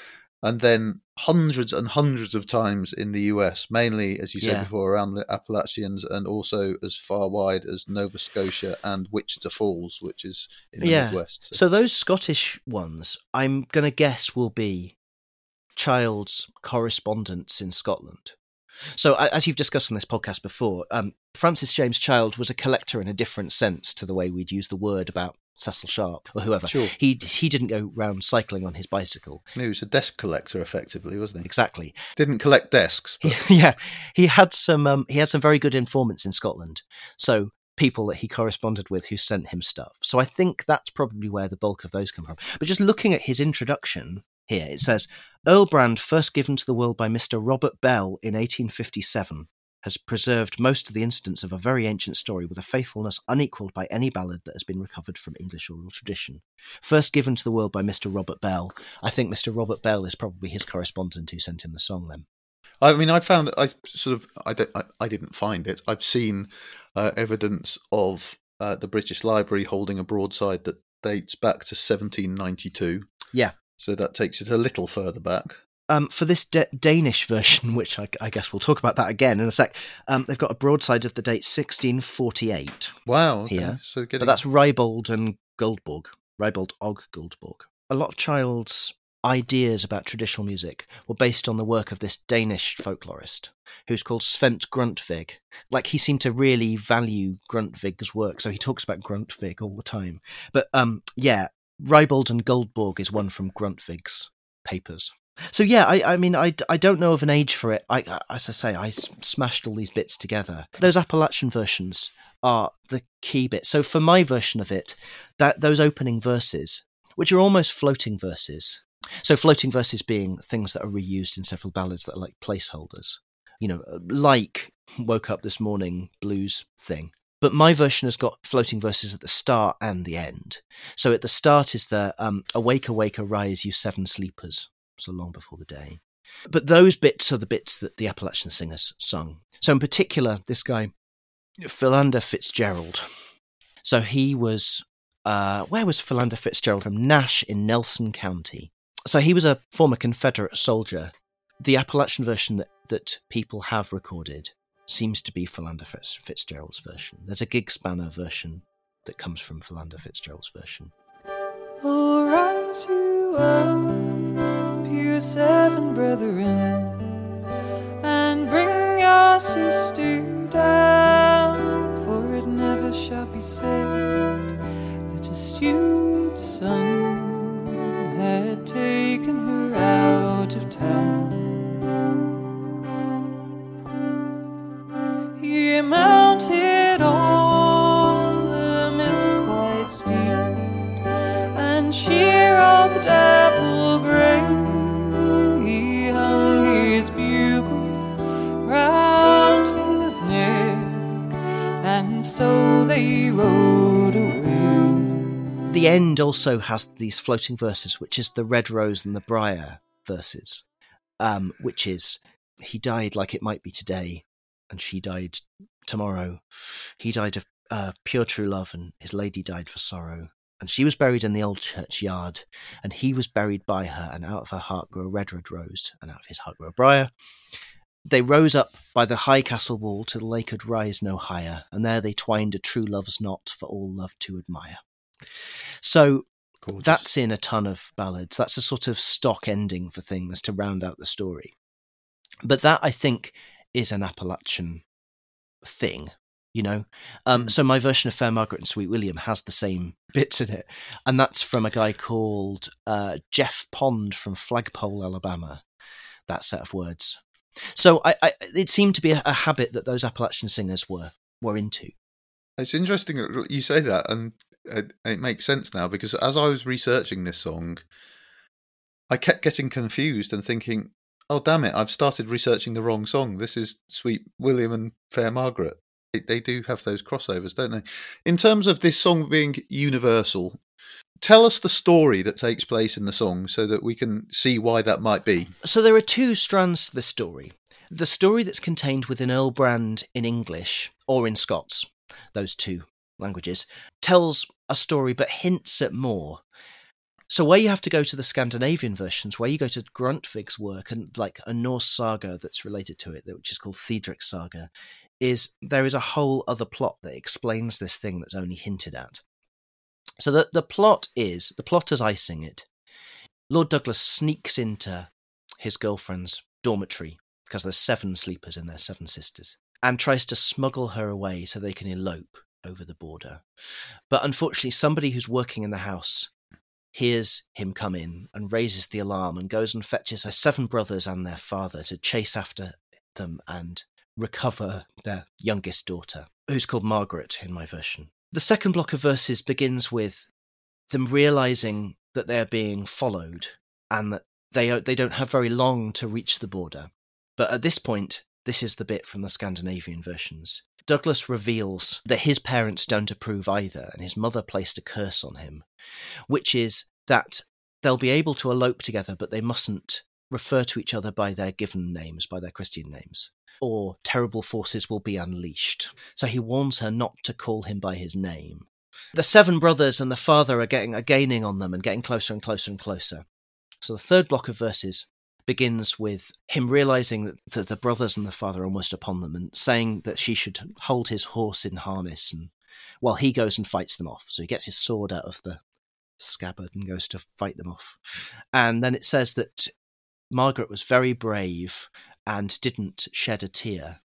Speaker 1: and then hundreds and hundreds of times in the U S, mainly, as you said
Speaker 2: Yeah.
Speaker 1: before, around the Appalachians and also as far wide as Nova Scotia and Wichita Falls, which is in the
Speaker 2: Yeah.
Speaker 1: Midwest. So.
Speaker 2: So those Scottish ones, I'm going to guess, will be Child's correspondence in Scotland. So a- as you've discussed on this podcast before, um, Francis James Child was a collector in a different sense to the way we'd use the word about Cecil Sharp or whoever.
Speaker 1: Sure.
Speaker 2: He he didn't go round cycling on his bicycle.
Speaker 1: He was a desk collector, effectively, wasn't he?
Speaker 2: Exactly.
Speaker 1: Didn't collect desks, but
Speaker 2: Yeah, he had some um, he had some very good informants in Scotland. So people that he corresponded with who sent him stuff. So I think that's probably where the bulk of those come from. But just looking at his introduction here, it says, Earl Brand, first given to the world by Mister Robert Bell in eighteen fifty-seven, has preserved most of the incidents of a very ancient story with a faithfulness unequalled by any ballad that has been recovered from English oral tradition. First given to the world by Mister Robert Bell. I think Mister Robert Bell is probably his correspondent who sent him the song then.
Speaker 1: I mean, I found I sort of I don't, I, I didn't find it. I've seen uh, evidence of uh, the British Library holding a broadside that dates back to seventeen ninety-two.
Speaker 2: Yeah.
Speaker 1: So that takes it a little further back.
Speaker 2: Um, for this D- Danish version, which I, I guess we'll talk about that again in a sec, um, they've got a broadside of the date sixteen forty-eight.
Speaker 1: Wow. Okay.
Speaker 2: Here.
Speaker 1: So getting
Speaker 2: But that's Rybold and Goldborg. Rybold Og Goldborg. A lot of Child's ideas about traditional music were based on the work of this Danish folklorist who's called Svend Grundtvig. Like, he seemed to really value Grundtvig's work, so he talks about Grundtvig all the time. But um, yeah, Rybold and Goldborg is one from Grundtvig's papers. So yeah, I, I mean, I, I don't know of an age for it. I, as I say, I smashed all these bits together. Those Appalachian versions are the key bit. So for my version of it, that those opening verses, which are almost floating verses. So floating verses being things that are reused in several ballads that are like placeholders. You know, like Woke Up This Morning blues thing. But my version has got floating verses at the start and the end. So at the start is the um, Awake, awake, arise, you seven sleepers. So long before the day. But those bits are the bits that the Appalachian singers sung. So in particular, this guy, Philander Fitzgerald. So he was, uh, where was Philander Fitzgerald from? Nash in Nelson County. So he was a former Confederate soldier. The Appalachian version that, that people have recorded seems to be Philander Fitz, Fitzgerald's version. There's a Gig Spanner version that comes from Philander Fitzgerald's version.
Speaker 5: Oh, rise you up, you seven brethren, and bring your sister down, for it never shall be said that a steward's son had taken and so they rode away.
Speaker 2: The end also has these floating verses, which is the red rose and the briar verses, um, which is, he died like it might be today, and she died tomorrow. He died of uh, pure true love, and his lady died for sorrow. And she was buried in the old churchyard, and he was buried by her, and out of her heart grew a red, red rose, and out of his heart grew a briar. They rose up by the high castle wall till they could rise no higher, and there they twined a true love's knot for all love to admire. So
Speaker 1: Gorgeous.
Speaker 2: That's in a ton of ballads. That's a sort of stock ending for things to round out the story. But that, I think, is an Appalachian thing. You know, um,
Speaker 1: Mm.
Speaker 2: so my version of Fair Margaret and Sweet William has the same bits in it, and that's from a guy called uh, Jeff Pond from Flagpole, Alabama. That set of words. So I, I, it seemed to be a, a habit that those Appalachian singers were were into.
Speaker 1: It's interesting that you say that, and it, it makes sense now, because as I was researching this song, I kept getting confused and thinking, oh, damn it, I've started researching the wrong song. This is Sweet William and Fair Margaret. They, they do have those crossovers, don't they? In terms of this song being universal, tell us the story that takes place in the song so that we can see why that might be.
Speaker 2: So there are two strands to this story. The story that's contained within Earl Brand in English, or in Scots, those two languages, tells a story but hints at more. So where you have to go to the Scandinavian versions, where you go to Grundtvig's work and like a Norse saga that's related to it, which is called Thiedrich Saga, is there is a whole other plot that explains this thing that's only hinted at. So the, the plot is, the plot as I sing it, Lord Douglas sneaks into his girlfriend's dormitory, because there's seven sleepers in there, seven sisters, and tries to smuggle her away so they can elope over the border. But unfortunately, somebody who's working in the house hears him come in and raises the alarm and goes and fetches her seven brothers and their father to chase after them and recover their youngest daughter, who's called Margaret in my version. The second block of verses begins with them realising that they're being followed and that they they don't have very long to reach the border. But at this point, this is the bit from the Scandinavian versions. Douglas reveals that his parents don't approve either, and his mother placed a curse on him, which is that they'll be able to elope together, but they mustn't refer to each other by their given names, by their Christian names, or terrible forces will be unleashed. So he warns her not to call him by his name. The seven brothers and the father are getting are gaining on them and getting closer and closer and closer. So the third block of verses begins with him realising that, that the brothers and the father are almost upon them and saying that she should hold his horse in harness, and while he goes and fights them off. So he gets his sword out of the scabbard and goes to fight them off. And then it says that Margaret was very brave and didn't shed a tear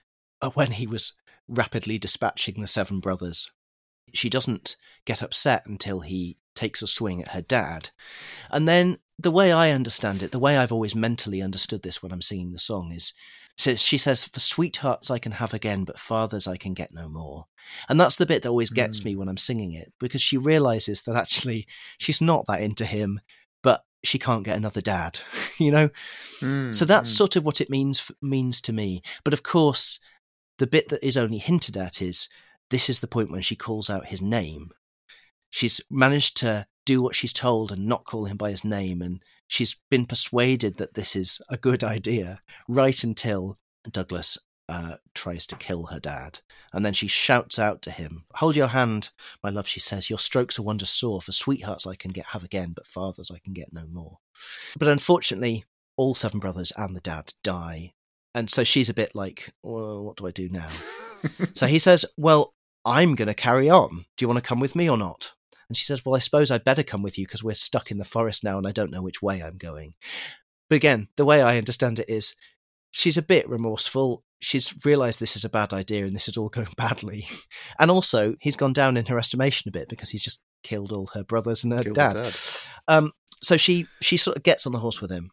Speaker 2: when he was rapidly dispatching the seven brothers. She doesn't get upset until he takes a swing at her dad. And then the way I understand it, the way I've always mentally understood this when I'm singing the song is, so she says, for sweethearts I can have again, but fathers I can get no more. And that's the bit that always gets mm. me when I'm singing it, because she realises that actually she's not that into him, but she can't get another dad, you know? Mm, so that's mm. sort of what it means means to me. But of course, the bit that is only hinted at is, this is the point when she calls out his name. She's managed to do what she's told and not call him by his name, and she's been persuaded that this is a good idea right until Douglas uh, tries to kill her dad. And then she shouts out to him, hold your hand, my love, she says, your strokes are wonder sore, for sweethearts I can get have again, but fathers I can get no more. But unfortunately, all seven brothers and the dad die. And so she's a bit like, well, what do I do now? So he says, well, I'm going to carry on. Do you want to come with me or not? And she says, well, I suppose I'd better come with you because we're stuck in the forest now and I don't know which way I'm going. But again, the way I understand it is she's a bit remorseful. She's realised this is a bad idea and this is all going badly. And also, he's gone down in her estimation a bit because he's just killed all her brothers and her
Speaker 1: Killed
Speaker 2: dad.
Speaker 1: her dad.
Speaker 2: Um, so she, she sort of gets on the horse with him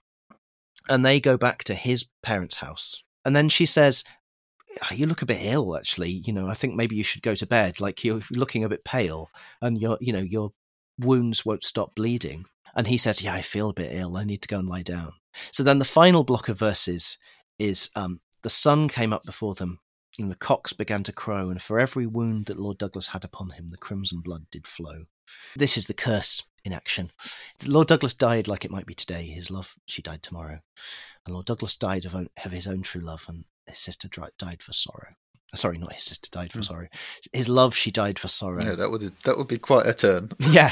Speaker 2: and they go back to his parents' house. And then she says, you look a bit ill, actually. You know, I think maybe you should go to bed. Like, you're looking a bit pale and your, you know, your wounds won't stop bleeding. And he says, yeah, I feel a bit ill. I need to go and lie down. So then the final block of verses is, um, the sun came up before them And the cocks began to crow, and for every wound that Lord Douglas had upon him, the crimson blood did flow. This is the curse in action. Lord Douglas died like it might be today. His love, she died tomorrow. And Lord Douglas died of, own, of his own true love, and his sister died for sorrow. Sorry, not his sister died for mm. sorrow. His love, she died for sorrow.
Speaker 1: Yeah, that would that would be quite a turn.
Speaker 2: Yeah.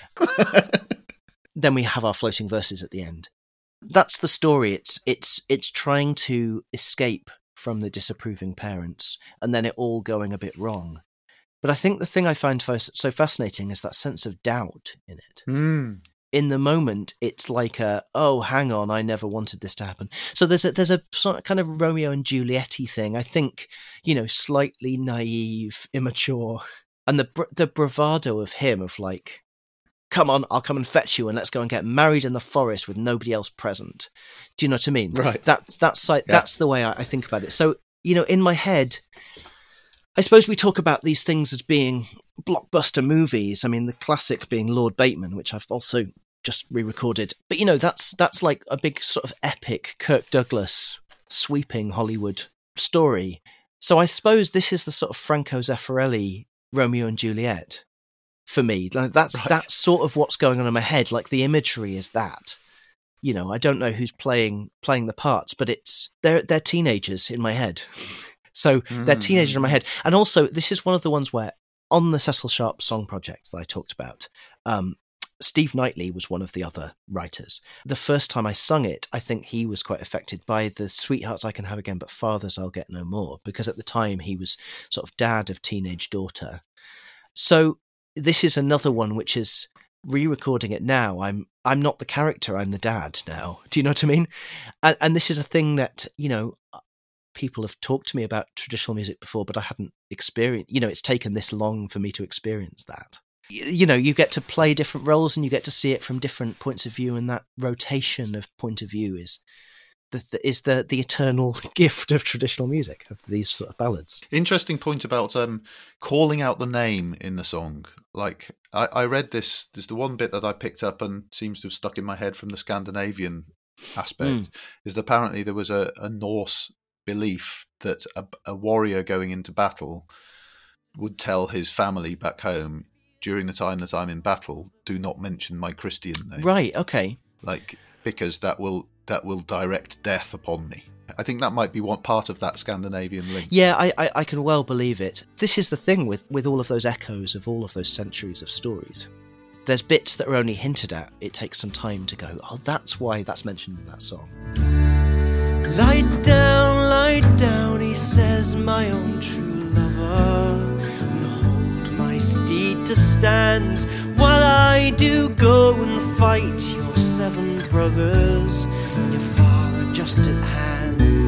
Speaker 2: Then we have our floating verses at the end. That's the story. It's it's it's trying to escape from the disapproving parents, and then it all going a bit wrong. But I think the thing I find so fascinating is that sense of doubt in it.
Speaker 1: Mm.
Speaker 2: In the moment, it's like a, oh, hang on, I never wanted this to happen. So there's a there's a sort of kind of Romeo and Juliet-y thing. I think, you know, slightly naive, immature, and the the bravado of him of like, come on, I'll come and fetch you, and let's go and get married in the forest with nobody else present. Do you know what I mean?
Speaker 1: Right.
Speaker 2: That, that's, like, yeah. that's the way I, I think about it. So, you know, in my head, I suppose we talk about these things as being blockbuster movies. I mean, the classic being Lord Bateman, which I've also just re-recorded. But, you know, that's that's like a big sort of epic Kirk Douglas sweeping Hollywood story. So I suppose this is the sort of Franco Zeffirelli Romeo and Juliet. For me, like that's right. That's sort of what's going on in my head. Like the imagery is that, you know, I don't know who's playing playing the parts, but it's they're they're teenagers in my head. So mm. they're teenagers in my head, and also this is one of the ones where on the Cecil Sharp song project that I talked about, um, Steve Knightley was one of the other writers. The first time I sung it, I think he was quite affected by the Sweethearts I Can Have Again, but Fathers I'll Get No More, because at the time he was sort of dad of teenage daughter. So. This is another one which is re-recording it now. I'm I'm not the character, I'm the dad now. Do you know what I mean? And, and this is a thing that, you know, people have talked to me about traditional music before, but I hadn't experienced, you know, it's taken this long for me to experience that. You, you know, you get to play different roles and you get to see it from different points of view, and that rotation of point of view is the, the, is the, the eternal gift of traditional music, of these sort of ballads.
Speaker 1: Interesting point about um, calling out the name in the song. Like, I, I read this, there's the one bit that I picked up and seems to have stuck in my head from the Scandinavian aspect, mm. is that apparently there was a, a Norse belief that a, a warrior going into battle would tell his family back home, during the time that I'm in battle, do not mention my Christian name.
Speaker 2: Right, okay.
Speaker 1: Like, because that will that will direct death upon me. I think that might be one part of that Scandinavian link.
Speaker 2: Yeah, I, I, I can well believe it. This is the thing with, with all of those echoes of all of those centuries of stories. There's bits that are only hinted at. It takes some time to go, oh, that's why that's mentioned in that song.
Speaker 4: Lie down, lie down, he says, my own true lover, and hold my steed to stand, while I do go and fight your seven brothers, and your father just at hand.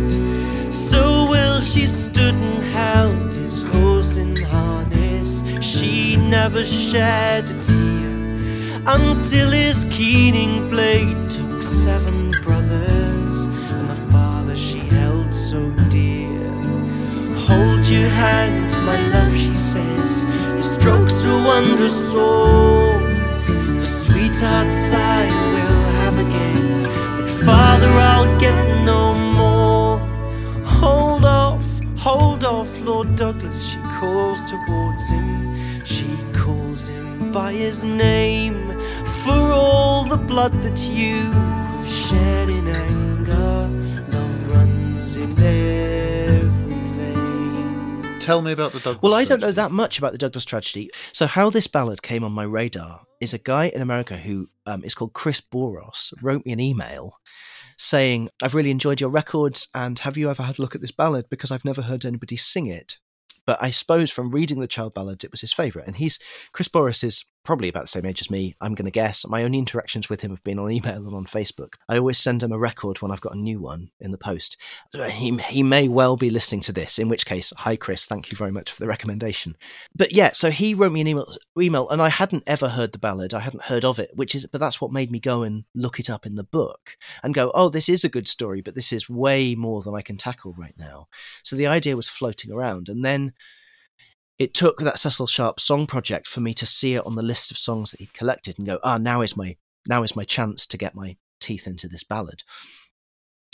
Speaker 4: So well she stood and held his horse in harness, she never shed a tear, until his keening blade took seven brothers, and the father she held so dear. Hold your hand, my love, she says, your strokes are wondrous sore, for sweethearts I will have again, but father I'll get no more. Hold off, hold off, Lord Douglas, she calls towards him, she calls him by his name, for all the blood that you have shed in anger, love runs in every vein.
Speaker 1: Tell me about the Douglas
Speaker 2: Well, I
Speaker 1: tragedy.
Speaker 2: don't know that much about the Douglas tragedy. So how this ballad came on my radar is a guy in America who um, is called Chris Boros, wrote me an email saying, I've really enjoyed your records, and have you ever had a look at this ballad? Because I've never heard anybody sing it. But I suppose from reading the child ballads, it was his favourite. And he's Chris Boros is probably about the same age as me, I'm going to guess. My only interactions with him have been on email and on Facebook. I always send him a record when I've got a new one in the post. He, he may well be listening to this, in which case, hi Chris, thank you very much for the recommendation. But yeah, so he wrote me an email, email and I hadn't ever heard the ballad. I hadn't heard of it, which is, but that's what made me go and look it up in the book and go, oh, this is a good story, but this is way more than I can tackle right now. So the idea was floating around, and then it took that Cecil Sharp song project for me to see it on the list of songs that he'd collected and go, ah, now is my now is my chance to get my teeth into this ballad.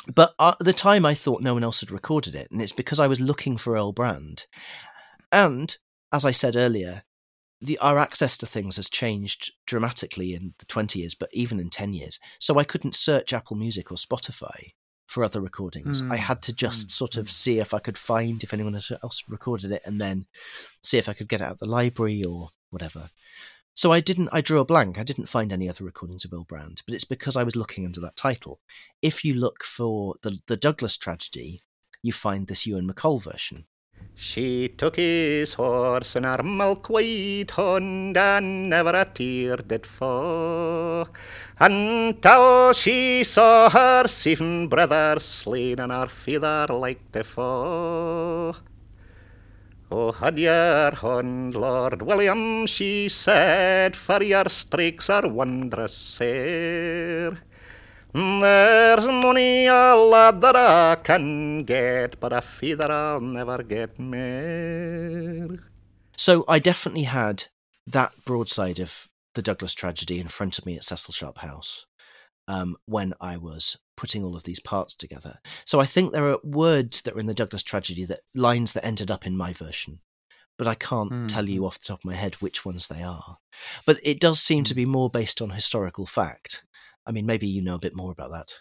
Speaker 2: But at the time, I thought no one else had recorded it, and it's because I was looking for Earl Brand. And, as I said earlier, the our access to things has changed dramatically in the twenty years, but even in ten years. So I couldn't search Apple Music or Spotify for other recordings. Mm. I had to just mm. sort of see if I could find if anyone else had recorded it, and then see if I could get it out of the library or whatever. So I didn't, I drew a blank. I didn't find any other recordings of Earl Brand, but it's because I was looking under that title. If you look for the, the Douglas Tragedy, you find this Ewan MacColl version.
Speaker 6: She took his horse and her milk-white hound, and never a tear did fall, until she saw her seven brothers slain and her feather like to fall. Oh, had your hound, Lord William, she said, for your streaks are wondrous sair. There's money a lad that I can get, but a feather I'll never get more.
Speaker 2: So I definitely had that broadside of the Douglas Tragedy in front of me at Cecil Sharp House um, when I was putting all of these parts together. So I think there are words that were in the Douglas Tragedy, that lines that ended up in my version, but I can't mm. tell you off the top of my head which ones they are. But it does seem mm. to be more based on historical fact. I mean, maybe you know a bit more about that.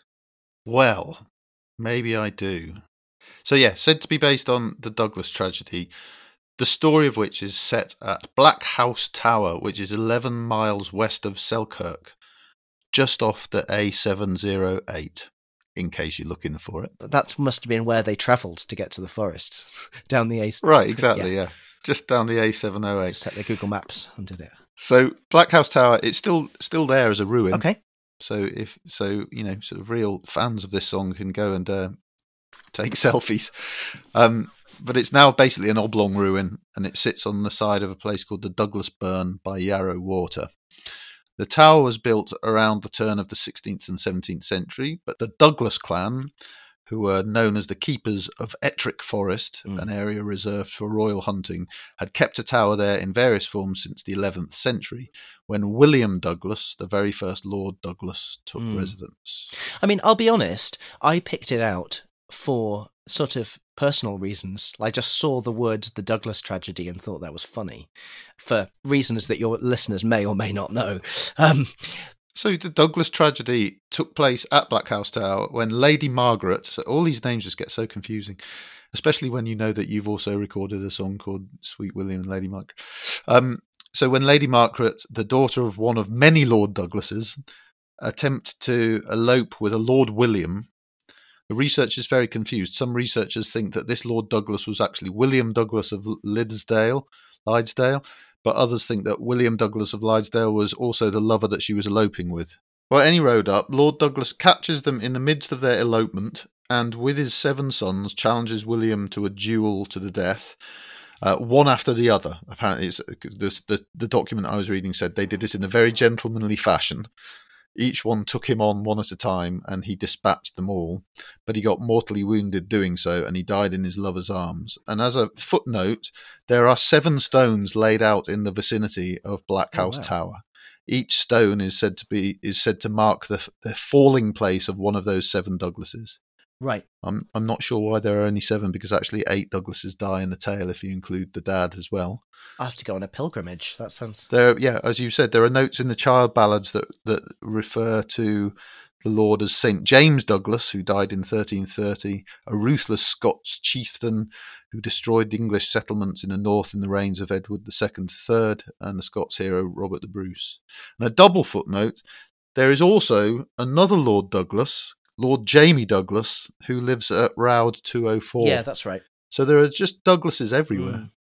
Speaker 1: Well, maybe I do. So yeah, said to be based on the Douglas Tragedy, the story of which is set at Black House Tower, which is eleven miles west of Selkirk, just off the A seven oh eight, in case you're looking for it.
Speaker 2: That must have been where they travelled to get to the forest, down the A seven.
Speaker 1: Right, exactly, yeah. yeah. Just down the A seven oh eight.
Speaker 2: Just set their Google Maps and did it.
Speaker 1: So Black House Tower, it's still still there as a ruin.
Speaker 2: Okay.
Speaker 1: So if so, you know, sort of real fans of this song can go and uh, take selfies. Um, but it's now basically an oblong ruin, and it sits on the side of a place called the Douglas Burn by Yarrow Water. The tower was built around the turn of the sixteenth and seventeenth century, but the Douglas clan, who were known as the keepers of Ettrick Forest, mm. an area reserved for royal hunting, had kept a tower there in various forms since the eleventh century, when William Douglas, the very first Lord Douglas, took mm. residence.
Speaker 2: I mean, I'll be honest, I picked it out for sort of personal reasons. I just saw the words "the Douglas Tragedy" and thought that was funny, for reasons that your listeners may or may not know. Um,
Speaker 1: So the Douglas Tragedy took place at Black House Tower when Lady Margaret, so all these names just get so confusing, especially when you know that you've also recorded a song called Sweet William and Lady Margaret. Um, so when Lady Margaret, the daughter of one of many Lord Douglases, attempt to elope with a Lord William, the research is very confused. Some researchers think that this Lord Douglas was actually William Douglas of Liddesdale, Liddesdale, but others think that William Douglas of Liddesdale was also the lover that she was eloping with. Well, any road up, Lord Douglas catches them in the midst of their elopement, and with his seven sons challenges William to a duel to the death, uh, one after the other. Apparently, it's, this, the, the document I was reading said they did this in a very gentlemanly fashion. Each one took him on one at a time, and he dispatched them all, but he got mortally wounded doing so, and he died in his lover's arms. And as a footnote, there are seven stones laid out in the vicinity of Black House oh, wow. Tower. Each stone is said to be is said to mark the, the falling place of one of those seven Douglases.
Speaker 2: Right.
Speaker 1: I'm I'm not sure why there are only seven, because actually eight Douglases die in the tale if you include the dad as well.
Speaker 2: I have to go on a pilgrimage. That sounds...
Speaker 1: There, yeah, as you said, there are notes in the child ballads that, that refer to the Lord as Saint James Douglas, who died in thirteen thirty, a ruthless Scots chieftain who destroyed the English settlements in the north in the reigns of Edward the Second, Third, and the Scots hero Robert the Bruce. And a double footnote, there is also another Lord Douglas, Lord Jamie Douglas, who lives at Roud two oh four.
Speaker 2: Yeah, that's right.
Speaker 1: So there are just Douglases everywhere. Mm.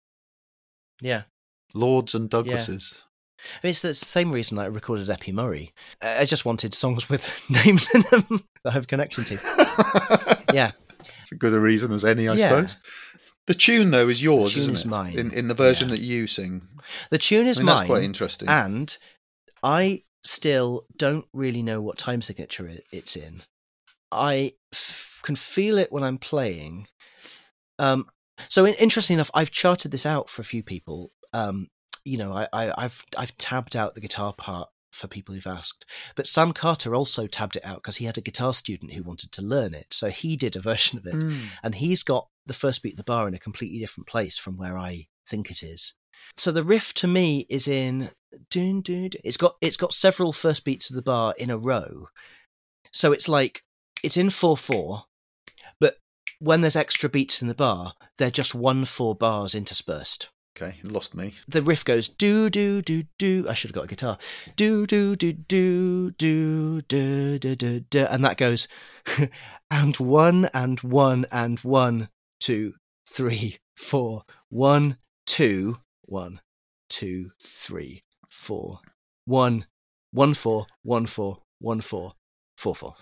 Speaker 2: Yeah.
Speaker 1: Lords and Douglases.
Speaker 2: Yeah. I mean, it's the same reason I recorded Eppie Murray. I just wanted songs with names in them that I have connection to. Yeah.
Speaker 1: It's as good a reason as any, I yeah. suppose. The tune, though, is yours,
Speaker 2: the tune
Speaker 1: isn't
Speaker 2: is
Speaker 1: it?
Speaker 2: Mine.
Speaker 1: In, in the version
Speaker 2: yeah.
Speaker 1: that you sing.
Speaker 2: The tune is
Speaker 1: I mean,
Speaker 2: mine.
Speaker 1: That's quite interesting.
Speaker 2: And I still don't really know what time signature it's in. I f- can feel it when I'm playing. Um, so in- interesting enough, I've charted this out for a few people. Um, you know, I, I, I've I've tabbed out the guitar part for people who've asked. But Sam Carter also tabbed it out because he had a guitar student who wanted to learn it. So he did a version of it. Mm. And he's got the first beat of the bar in a completely different place from where I think it is. So the riff to me is in... Dun, dun, dun. It's got it's got several first beats of the bar in a row. So it's like, it's in four four, but when there's extra beats in the bar, they're just one four bars interspersed.
Speaker 1: Okay, lost me.
Speaker 2: The riff goes do do do do. I should have got a guitar. Do do do do do do do do do, and that goes and one and one and one two three four one two one two three four one one four one four one four four four.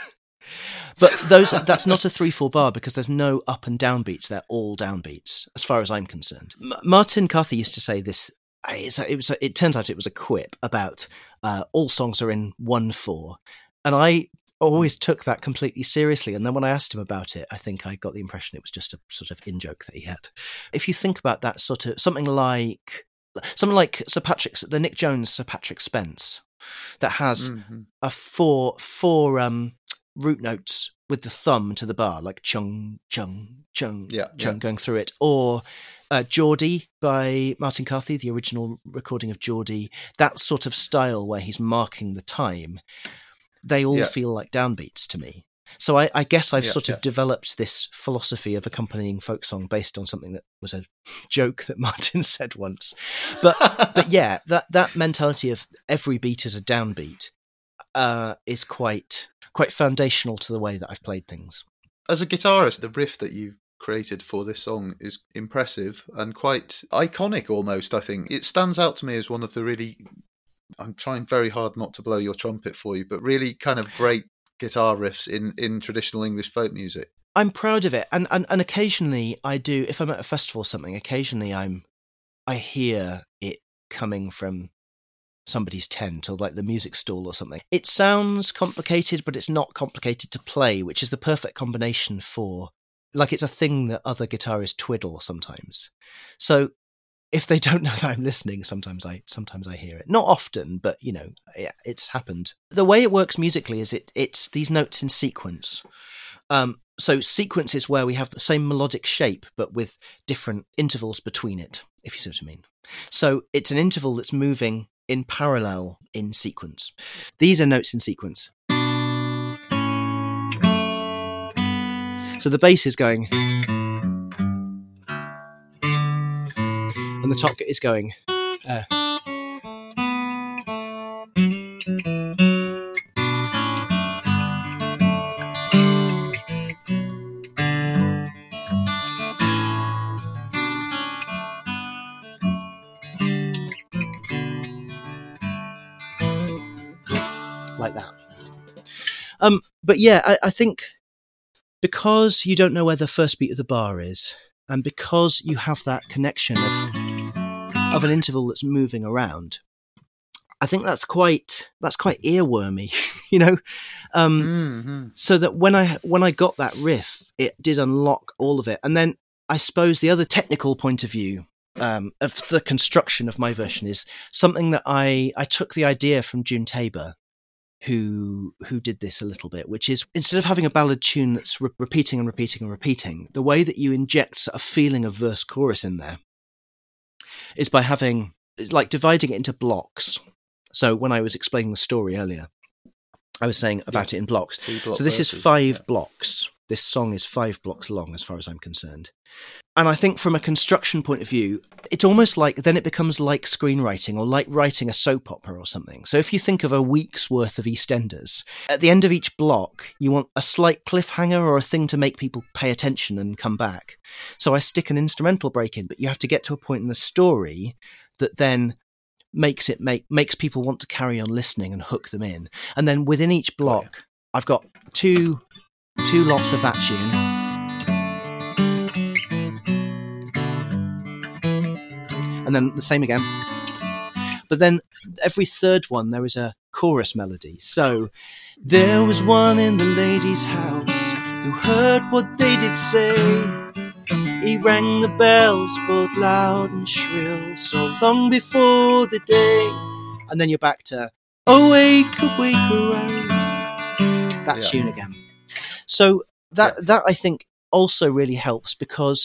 Speaker 2: But those that's not a three four bar because there's no up and down beats. They're all down beats, as far as I'm concerned. M- Martin Carthy used to say this. It's a, it was. A, it turns out it was a quip about uh, all songs are in one four, and I always took that completely seriously. And then when I asked him about it, I think I got the impression it was just a sort of in joke that he had. If you think about that sort of something like something like Sir Patrick's, the Nick Jones Sir Patrick Spence, that has mm-hmm. a four four um. root notes with the thumb to the bar, like chung, chung, chung,
Speaker 1: yeah,
Speaker 2: chung
Speaker 1: yeah.
Speaker 2: going through it. Or uh, Geordie by Martin Carthy, the original recording of Geordie, that sort of style where he's marking the time, they all
Speaker 1: yeah.
Speaker 2: feel like downbeats to me. So I, I guess I've
Speaker 1: yeah,
Speaker 2: sort of
Speaker 1: yeah.
Speaker 2: developed this philosophy of accompanying folk song based on something that was a joke that Martin said once. But but yeah, that, that mentality of every beat is a downbeat uh, is quite... quite foundational to the way that I've played things.
Speaker 1: As a guitarist, the riff that you've created for this song is impressive and quite iconic almost, I think. It stands out to me as one of the really, I'm trying very hard not to blow your trumpet for you, but really kind of great guitar riffs in, in traditional English folk music.
Speaker 2: I'm proud of it. And, and and occasionally I do, if I'm at a festival or something, occasionally I'm I hear it coming from somebody's tent or like the music stall or something. It sounds complicated, but it's not complicated to play, which is the perfect combination for, like, it's a thing that other guitarists twiddle sometimes. So if they don't know that I'm listening, sometimes I sometimes I hear it. Not often, but you know, yeah, it's happened. The way it works musically is it it's these notes in sequence. Um, so sequence is where we have the same melodic shape, but with different intervals between it, if you see what I mean. So it's an interval that's moving in parallel in sequence. These are notes in sequence. So the bass is going, and the top is going. Uh, like that. Um, but yeah, I, I think because you don't know where the first beat of the bar is, and because you have that connection of of an interval that's moving around, I think that's quite that's quite earwormy, you know. Um, mm-hmm. So that when I when I got that riff, it did unlock all of it. And then I suppose the other technical point of view um, of the construction of my version is something that I I took the idea from June Tabor, who who did this a little bit, which is instead of having a ballad tune that's re- repeating and repeating and repeating, the way that you inject a feeling of verse chorus in there is by having, like, dividing it into blocks. So when I was explaining the story earlier, I was saying about yeah. it in blocks. Block so this verses. is five yeah. blocks. This song is five blocks long as far as I'm concerned. And I think from a construction point of view, it's almost like, then it becomes like screenwriting or like writing a soap opera or something. So if you think of a week's worth of EastEnders, at the end of each block, you want a slight cliffhanger or a thing to make people pay attention and come back. So I stick an instrumental break in, but you have to get to a point in the story that then makes it make makes people want to carry on listening and hook them in. And then within each block, oh, yeah. I've got two two lots of that tune. And then the same again. But then every third one, there is a chorus melody. So, there was one in the lady's house who heard what they did say. He rang the bells both loud and shrill, so long before the day. And then you're back to Awake, awake, arise. That
Speaker 1: Yeah.
Speaker 2: tune again. So that
Speaker 1: Yeah.
Speaker 2: that I think also really helps because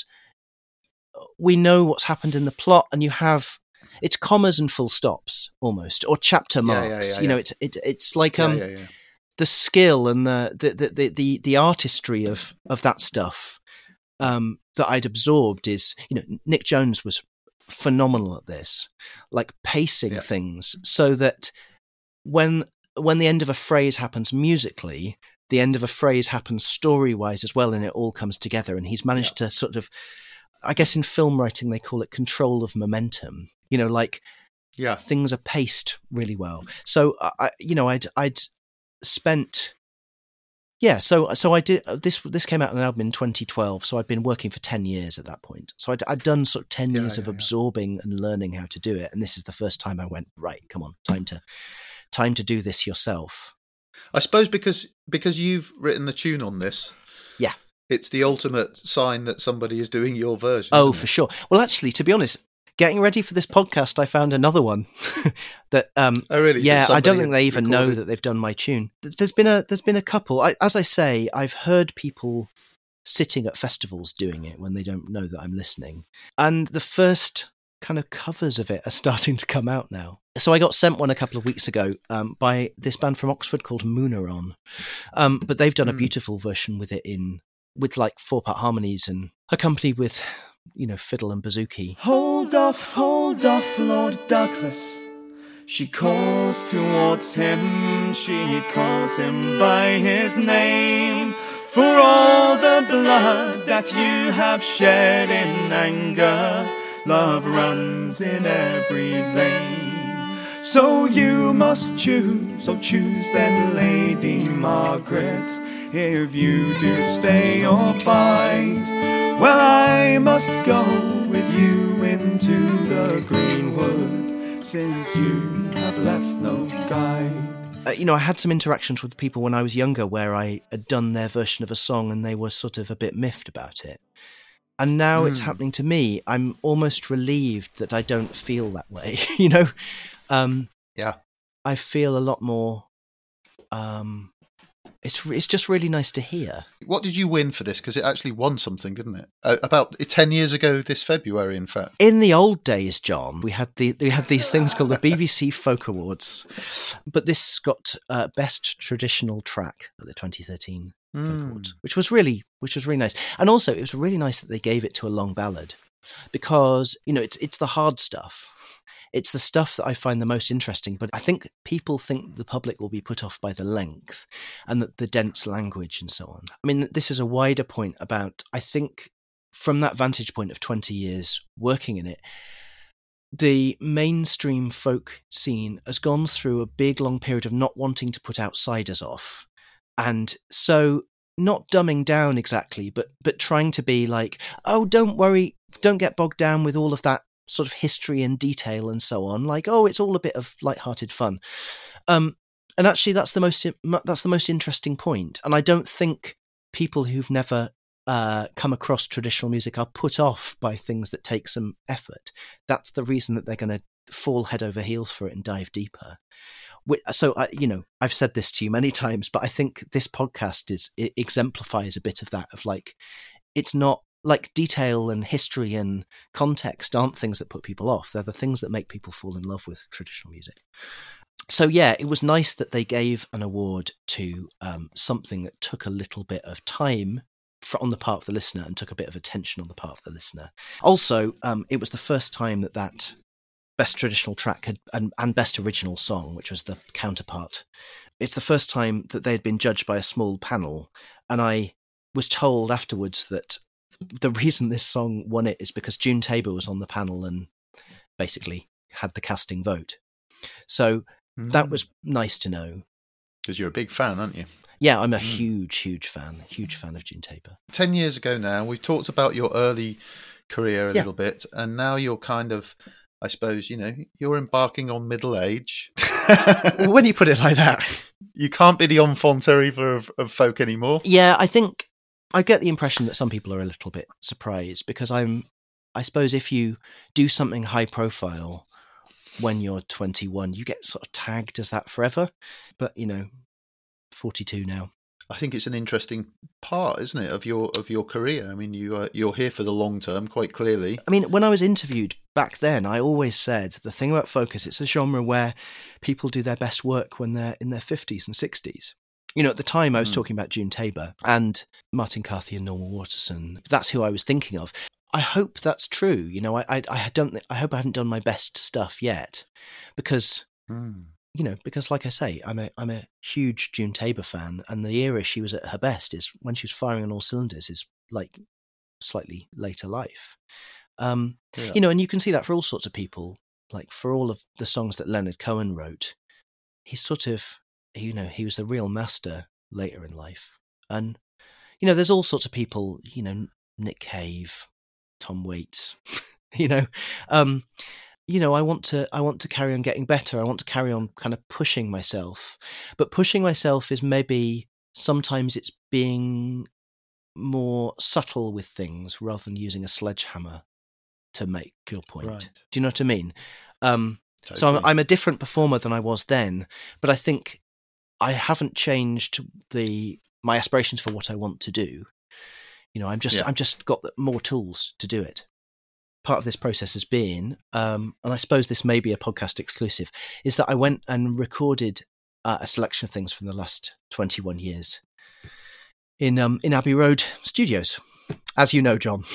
Speaker 2: we know what's happened in the plot, and you have it's commas and full stops almost, or chapter
Speaker 1: Yeah,
Speaker 2: marks.
Speaker 1: yeah, yeah,
Speaker 2: you know,
Speaker 1: yeah.
Speaker 2: it's it, it's like
Speaker 1: Yeah,
Speaker 2: um
Speaker 1: yeah, yeah.
Speaker 2: the skill and the the, the, the, the the artistry of of that stuff um, that I'd absorbed is, you know, Nick Jones was phenomenal at this, like pacing
Speaker 1: Yeah.
Speaker 2: things so that when when the end of a phrase happens musically, the end of a phrase happens story-wise as well, and it all comes together. And he's managed to sort of, I guess in film writing they call it control of momentum. You know, like
Speaker 1: Yeah.
Speaker 2: things are paced really well. So I, you know, I'd I'd spent, yeah. So so I did this. This came out on an album in twenty twelve. So I'd been working for ten years at that point. So I'd, I'd done sort of ten
Speaker 1: Yeah,
Speaker 2: years
Speaker 1: yeah,
Speaker 2: of
Speaker 1: yeah.
Speaker 2: absorbing and learning how to do it. And this is the first time I went, right, come on, time to time to do this yourself.
Speaker 1: I suppose because because you've written the tune on this,
Speaker 2: Yeah.
Speaker 1: it's the ultimate sign that somebody is doing your version.
Speaker 2: Oh,
Speaker 1: isn't
Speaker 2: for
Speaker 1: it?
Speaker 2: sure. Well, actually, to be honest, getting ready for this podcast, I found another one that, um,
Speaker 1: Oh, really? So
Speaker 2: yeah, I don't
Speaker 1: somebody
Speaker 2: think they
Speaker 1: had
Speaker 2: even know
Speaker 1: recorded-
Speaker 2: that they've done my tune. Th- There's been a, there's been a couple. I, as I say, I've heard people sitting at festivals doing it when they don't know that I'm listening, and the first kind of covers of it are starting to come out now. So I got sent one a couple of weeks ago um, by this band from Oxford called Mooneron, um, but they've done a
Speaker 1: Hmm.
Speaker 2: beautiful version with it in with like four part harmonies and accompanied with, you know, fiddle and bouzouki.
Speaker 5: Hold off, hold off, Lord Douglas. She calls towards him, she calls him by his name. For all the blood that you have shed in anger, love runs in every vein. So you must choose, oh choose then, Lady Margaret, if you do stay or bide. Well, I must go with you into the greenwood, since you have left no guide.
Speaker 2: Uh, you know, I had some interactions with people when I was younger where I had done their version of a song and they were sort of a bit miffed about it. And now it's happening to me. I'm almost relieved that I don't feel that way, you know? Um,
Speaker 1: Yeah.
Speaker 2: I feel a lot more... Um, it's it's just really nice to hear.
Speaker 1: What did you win for this? Because it actually won something, didn't it? Uh, about ten years ago this February, in fact.
Speaker 2: In the old days, John, we had the we had these things called the B B C Folk Awards, but this got uh, Best Traditional Track at the twenty thirteen Folk
Speaker 1: Mm.
Speaker 2: Awards, which was really which was really nice. And also, it was really nice that they gave it to a long ballad, because you know it's it's the hard stuff. It's the stuff that I find the most interesting, but I think people think the public will be put off by the length and the, the dense language and so on. I mean, this is a wider point about, I think, from that vantage point of twenty years working in it, the mainstream folk scene has gone through a big, long period of not wanting to put outsiders off. And so not dumbing down exactly, but but trying to be like, oh, don't worry, don't get bogged down with all of that sort of history and detail and so on. Like, oh, it's all a bit of lighthearted fun. Um, and actually, that's the most that's the most interesting point. And I don't think people who've never uh, come across traditional music are put off by things that take some effort. That's the reason that they're going to fall head over heels for it and dive deeper. So, I, you know, I've said this to you many times, but I think this podcast is it exemplifies a bit of that. Of like, it's not. Like detail and history and context aren't things that put people off. They're the things that make people fall in love with traditional music. So yeah, it was nice that they gave an award to um, something that took a little bit of time for, on the part of the listener and took a bit of attention on the part of the listener. Also, um, it was the first time that that Best Traditional Track had, and, and Best Original Song, which was the counterpart, it's the first time that they had been judged by a small panel. And I was told afterwards that the reason this song won it is because June Tabor was on the panel and basically had the casting vote. So
Speaker 1: Mm.
Speaker 2: that was nice to know.
Speaker 1: Because you're a big fan, aren't you?
Speaker 2: Yeah, I'm a
Speaker 1: Mm.
Speaker 2: huge, huge fan, huge fan of June Tabor.
Speaker 1: Ten years ago now, we've talked about your early career a
Speaker 2: Yeah.
Speaker 1: little bit, and now you're kind of, I suppose, you know, you're embarking on middle age.
Speaker 2: When you put it like that.
Speaker 1: You can't be the enfant terrible of, of folk anymore.
Speaker 2: Yeah, I think I get the impression that some people are a little bit surprised because I'm, I suppose if you do something high profile when you're twenty-one, you get sort of tagged as that forever. But, you know, forty-two now.
Speaker 1: I think it's an interesting part, isn't it, of your of your career? I mean, you are, you're here for the long term, quite clearly.
Speaker 2: I mean, when I was interviewed back then, I always said the thing about folk is it's a genre where people do their best work when they're in their fifties and sixties. You know, at the time I was mm. talking about June Tabor and Martin Carthy and Norma Waterson. That's who I was thinking of. I hope that's true. You know, I I, I don't. I hope I haven't done my best stuff yet, because. Mm. You know, because like I say, I'm a I'm a huge June Tabor fan, and the era she was at her best is when she was firing on all cylinders, is like slightly later life. Um, yeah. You know, and you can see that for all sorts of people. Like for all of the songs that Leonard Cohen wrote, he's sort of, you know, he was the real master later in life. And, you know, there's all sorts of people, you know, Nick Cave, Tom Waits, you know, um, you know, I want to I want to carry on getting better. I want to carry on kind of pushing myself. But pushing myself is maybe sometimes it's being more subtle with things rather than using a sledgehammer to make your point. Right. Do you know what I mean? Um, totally. So I'm, I'm a different performer than I was then, but I think I haven't changed the my aspirations for what I want to do. You know, I'm just yeah. I'm just got more tools to do it. Part of this process has been, um, and I suppose this may be a podcast exclusive, is that I went and recorded uh, a selection of things from the last twenty-one years in um, in Abbey Road Studios, as you know, John.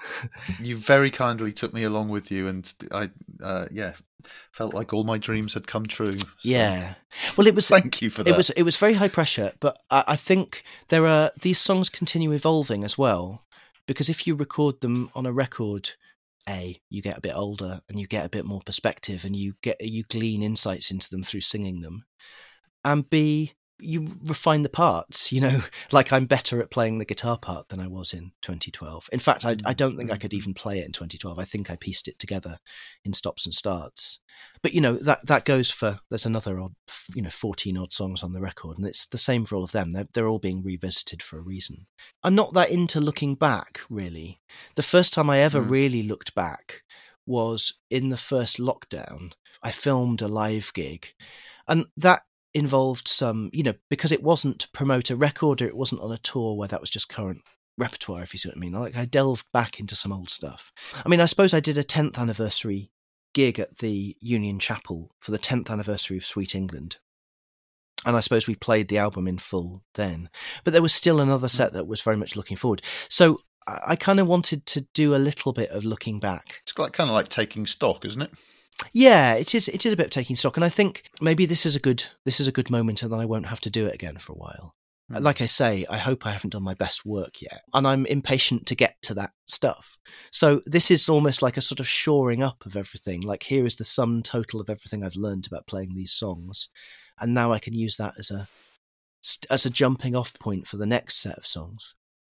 Speaker 1: You very kindly took me along with you, and I, uh, yeah, felt like all my dreams had come true. So.
Speaker 2: Yeah, well, it was.
Speaker 1: Thank you for that.
Speaker 2: It was it was very high pressure, but I, I think there are these songs continue evolving as well, because if you record them on a record. A, you get a bit older and you get a bit more perspective and you get you glean insights into them through singing them. And B, you refine the parts, you know, like I'm better at playing the guitar part than I was in twenty twelve. In fact, I, I don't think I could even play it in twenty twelve. I think I pieced it together in stops and starts. But, you know, that, that goes for, there's another odd, you know, fourteen odd songs on the record, and it's the same for all of them. They're, they're all being revisited for a reason. I'm not that into looking back, really. The first time I ever mm. really looked back was in the first lockdown. I filmed a live gig, and that involved some, you know, because it wasn't to promote a record or it wasn't on a tour where that was just current repertoire, if you see what I mean. Like I delved back into some old stuff. I mean, I suppose I did a tenth anniversary gig at the Union Chapel for the tenth anniversary of Sweet England. And I suppose we played the album in full then. But there was still another set that was very much looking forward. So I kind of wanted to do a little bit of looking back.
Speaker 1: It's like, kind of like taking stock, isn't it?
Speaker 2: Yeah, it is. It is a bit of taking stock, and I think maybe this is a good this is a good moment, and then I won't have to do it again for a while. Mm. Like I say, I hope I haven't done my best work yet, and I'm impatient to get to that stuff. So this is almost like a sort of shoring up of everything. Like here is the sum total of everything I've learned about playing these songs, and now I can use that as a as a jumping off point for the next set of songs.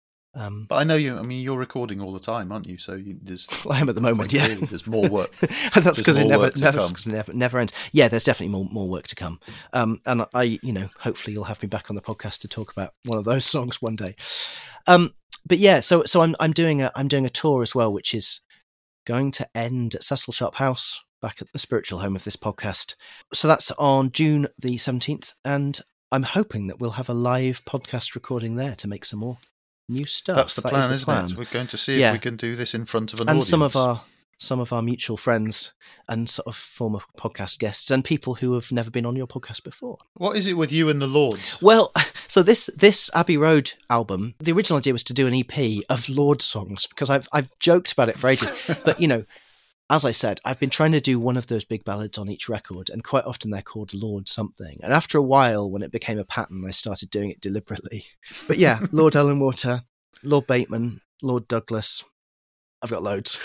Speaker 2: Um,
Speaker 1: but I know you. I mean, you're recording all the time, aren't you? So you, there's.
Speaker 2: I am at the moment. Yeah,
Speaker 1: clearly, there's more work.
Speaker 2: That's because it never, never, never, never ends. Yeah, there's definitely more, more work to come. Um, and I, you know, hopefully you'll have me back on the podcast to talk about one of those songs one day. Um, but yeah, so so I'm I'm doing a I'm doing a tour as well, which is going to end at Cecil Sharp House, back at the spiritual home of this podcast. So that's on June the seventeenth, and I'm hoping that we'll have a live podcast recording there to make some more new stuff.
Speaker 1: That's the
Speaker 2: that
Speaker 1: plan,
Speaker 2: is the
Speaker 1: isn't
Speaker 2: plan.
Speaker 1: it? We're going to see
Speaker 2: yeah.
Speaker 1: if we can do this in front of an
Speaker 2: and
Speaker 1: audience.
Speaker 2: some of our some of our mutual friends and sort of former podcast guests and people who have never been on your podcast before.
Speaker 1: What is it with you and the Lords?
Speaker 2: Well, so this this Abbey Road album, the original idea was to do an E P of Lord songs, because I've I've joked about it for ages, but you know, as I said, I've been trying to do one of those big ballads on each record, and quite often they're called Lord something. And after a while, when it became a pattern, I started doing it deliberately. But yeah, Lord Ellenwater, Lord Bateman, Lord Douglas. I've got loads.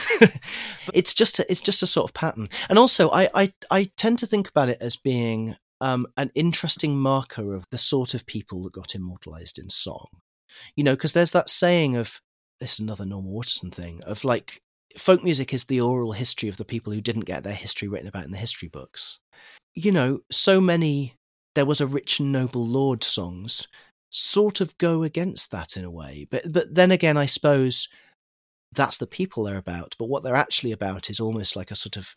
Speaker 2: It's just a, it's just a sort of pattern. And also, I, I, I tend to think about it as being um, an interesting marker of the sort of people that got immortalised in song. You know, because there's that saying of, this is another Norma Waterson thing, of like, folk music is the oral history of the people who didn't get their history written about in the history books. You know, so many There Was a Rich and Noble Lord songs sort of go against that in a way. But but then again, I suppose that's the people they're about. But what they're actually about is almost like a sort of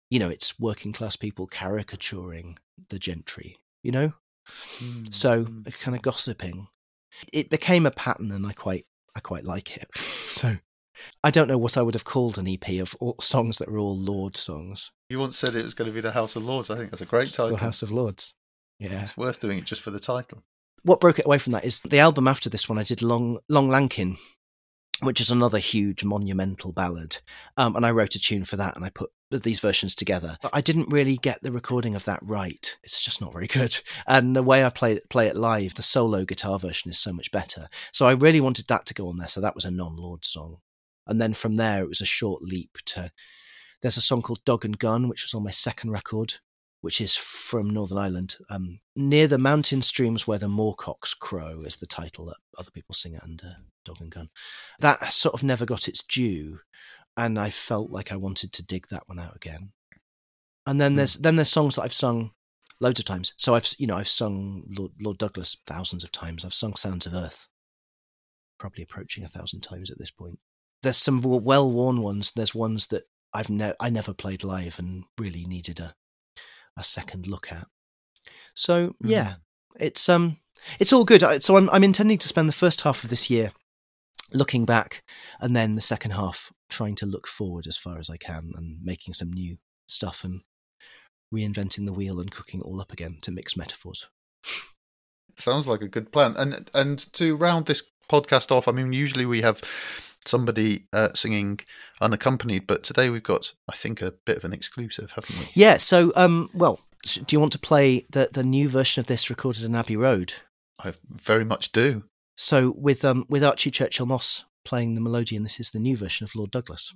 Speaker 2: you know, it's working class people caricaturing the gentry, you know? Mm. So kind of gossiping. It became a pattern, and I quite I quite like it. So I don't know what I would have called an E P of all songs that were all Lord songs.
Speaker 1: You once said it was going to be the House of Lords. I think that's a great title.
Speaker 2: The House of Lords. Yeah.
Speaker 1: It's worth doing it just for the title.
Speaker 2: What broke it away from that is the album after this one, I did Long Long Lankin, which is another huge monumental ballad. Um, and I wrote a tune for that, and I put these versions together. But I didn't really get the recording of that right. It's just not very good. And the way I play it, play it live, the solo guitar version is so much better. So I really wanted that to go on there. So that was a non-Lord song. And then from there, it was a short leap to... There's a song called Dog and Gun, which was on my second record, which is from Northern Ireland. Um, Near the mountain streams where the moorcocks crow is the title that other people sing it under, Dog and Gun. That sort of never got its due, and I felt like I wanted to dig that one out again. And then there's then there's songs that I've sung loads of times. So I've you know I've sung Lord, Lord Douglas thousands of times. I've sung Sounds of Earth, probably approaching a thousand times at this point. There's some well-worn ones. There's ones that I've ne- I never played live and really needed a a second look at. So yeah, mm. it's um it's all good. So I'm I'm intending to spend the first half of this year looking back, and then the second half trying to look forward as far as I can and making some new stuff and reinventing the wheel and cooking it all up again to mix metaphors.
Speaker 1: Sounds like a good plan. And and to round this podcast off, I mean, usually we have somebody uh, singing unaccompanied, but today we've got, I think, a bit of an exclusive, haven't we?
Speaker 2: Yeah, so, um, well, do you want to play the, the new version of this recorded in Abbey Road?
Speaker 1: I very much do.
Speaker 2: So with um with Archie Churchill Moss playing the melodeon, this is the new version of Lord Douglas.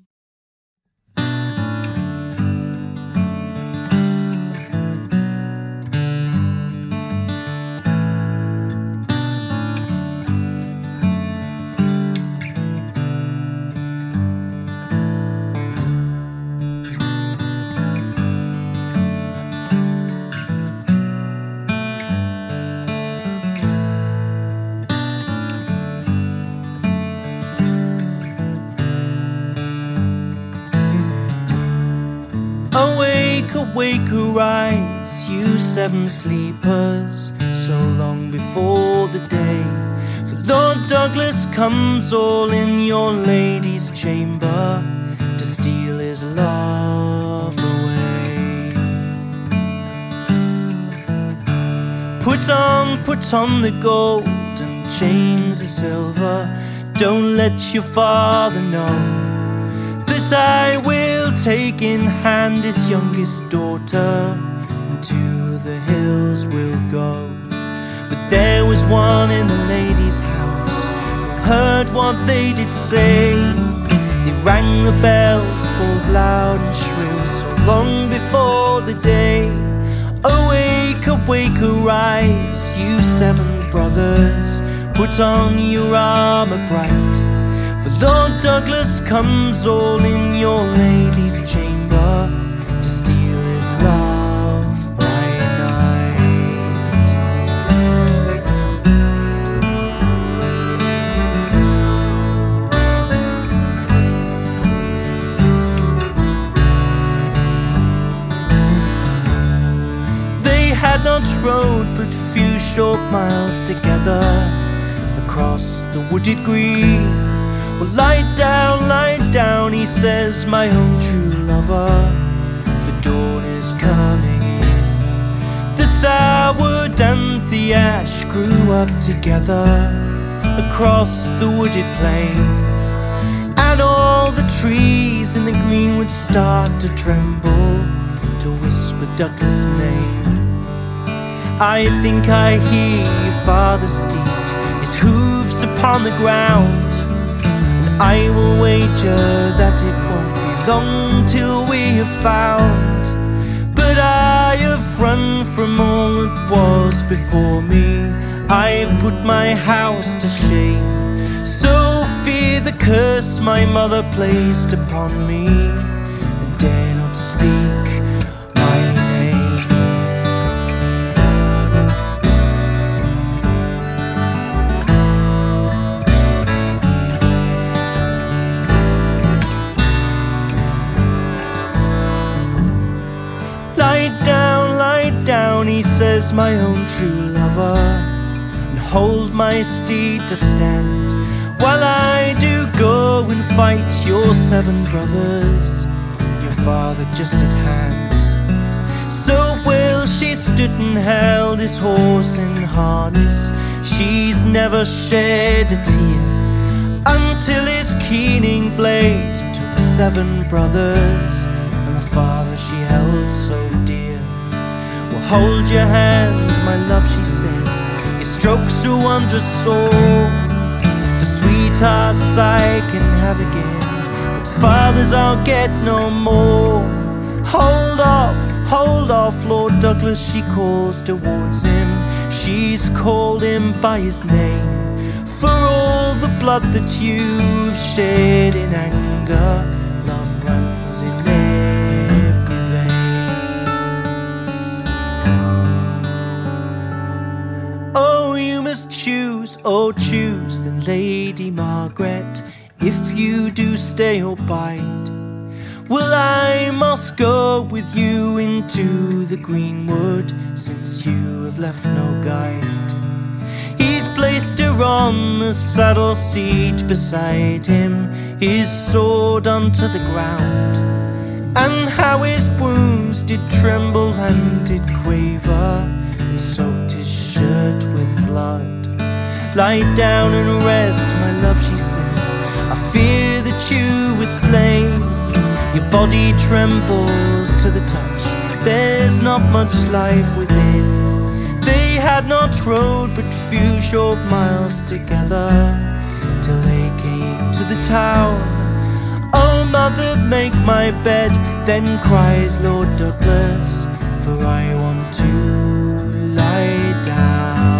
Speaker 4: Awake, awake, arise, you seven sleepers, so long before the day. For Lord Douglas comes all in your lady's chamber to steal his love away. Put on, put on the gold and chains of silver. Don't let your father know that I will take in hand his youngest daughter, and to the hills we'll go. But there was one in the lady's house who heard what they did say. They rang the bells both loud and shrill, so long before the day. Awake, awake, arise, you seven brothers, put on your armour bright. For Lord Douglas comes all in your lady's chamber to steal his love by night. They had not rode but few short miles together across the wooded green. Well, lie down, lie down, he says, my own true lover, for dawn is coming in. The sourwood and the ash grew up together across the wooded plain, and all the trees in the greenwood start to tremble to whisper Douglas' name. I think I hear your father's steed, his hooves upon the ground. I will wager that it won't be long till we have found. But I have run from all that was before me. I've put my house to shame. So fear the curse my mother placed upon me, and dare not speak my name. me, says my own true lover, and hold my steed to stand, while I do go and fight your seven brothers, and your father just at hand. So well she stood and held his horse in harness, she's never shed a tear, until his keening blade took seven brothers, and the father she held so dear. Well, hold your hand, my love, she says, your strokes are wondrous sore, the sweethearts I can have again, but fathers I'll get no more. Hold off, hold off, Lord Douglas, she calls towards him, she's called him by his name, for all the blood that you've shed in anger, love runs in every vein. Oh, you must choose, oh choose then, Lady Margaret, if you do stay or bide. Well, I must go with you into the greenwood, since you have left no guide. He's placed her on the saddle seat beside him, his sword unto the ground, and how his wounds did tremble and did quaver, and soaked his shirt with blood. Lie down and rest, my love, she says, I fear that you were slain. Your body trembles to the touch, there's not much life within. They had not rode but few short miles together, till they came to the town. Oh, mother, make my bed, then cries Lord Douglas, for I want to lie down.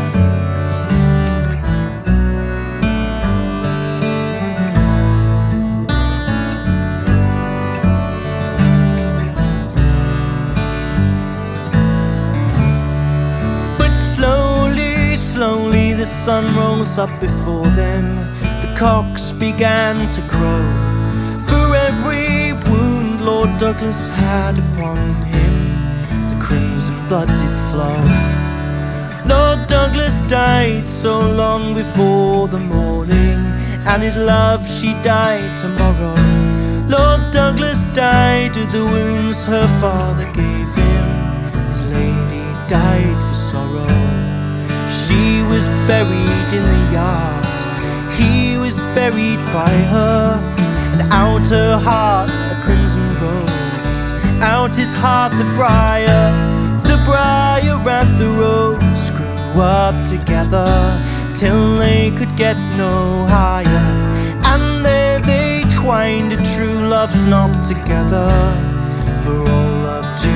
Speaker 4: Slowly the sun rose up before them, the cocks began to crow, for every wound Lord Douglas had upon him, the crimson blood did flow. Lord Douglas died so long before the morning, and his love, she died tomorrow. Lord Douglas died of the wounds her father gave him, his lady died for sorrow. She was buried in the yard, he was buried by her, and out her heart a crimson rose, out his heart a briar. The briar and the rose grew up together, till they could get no higher, and there they twined a true love's knot together, for all love to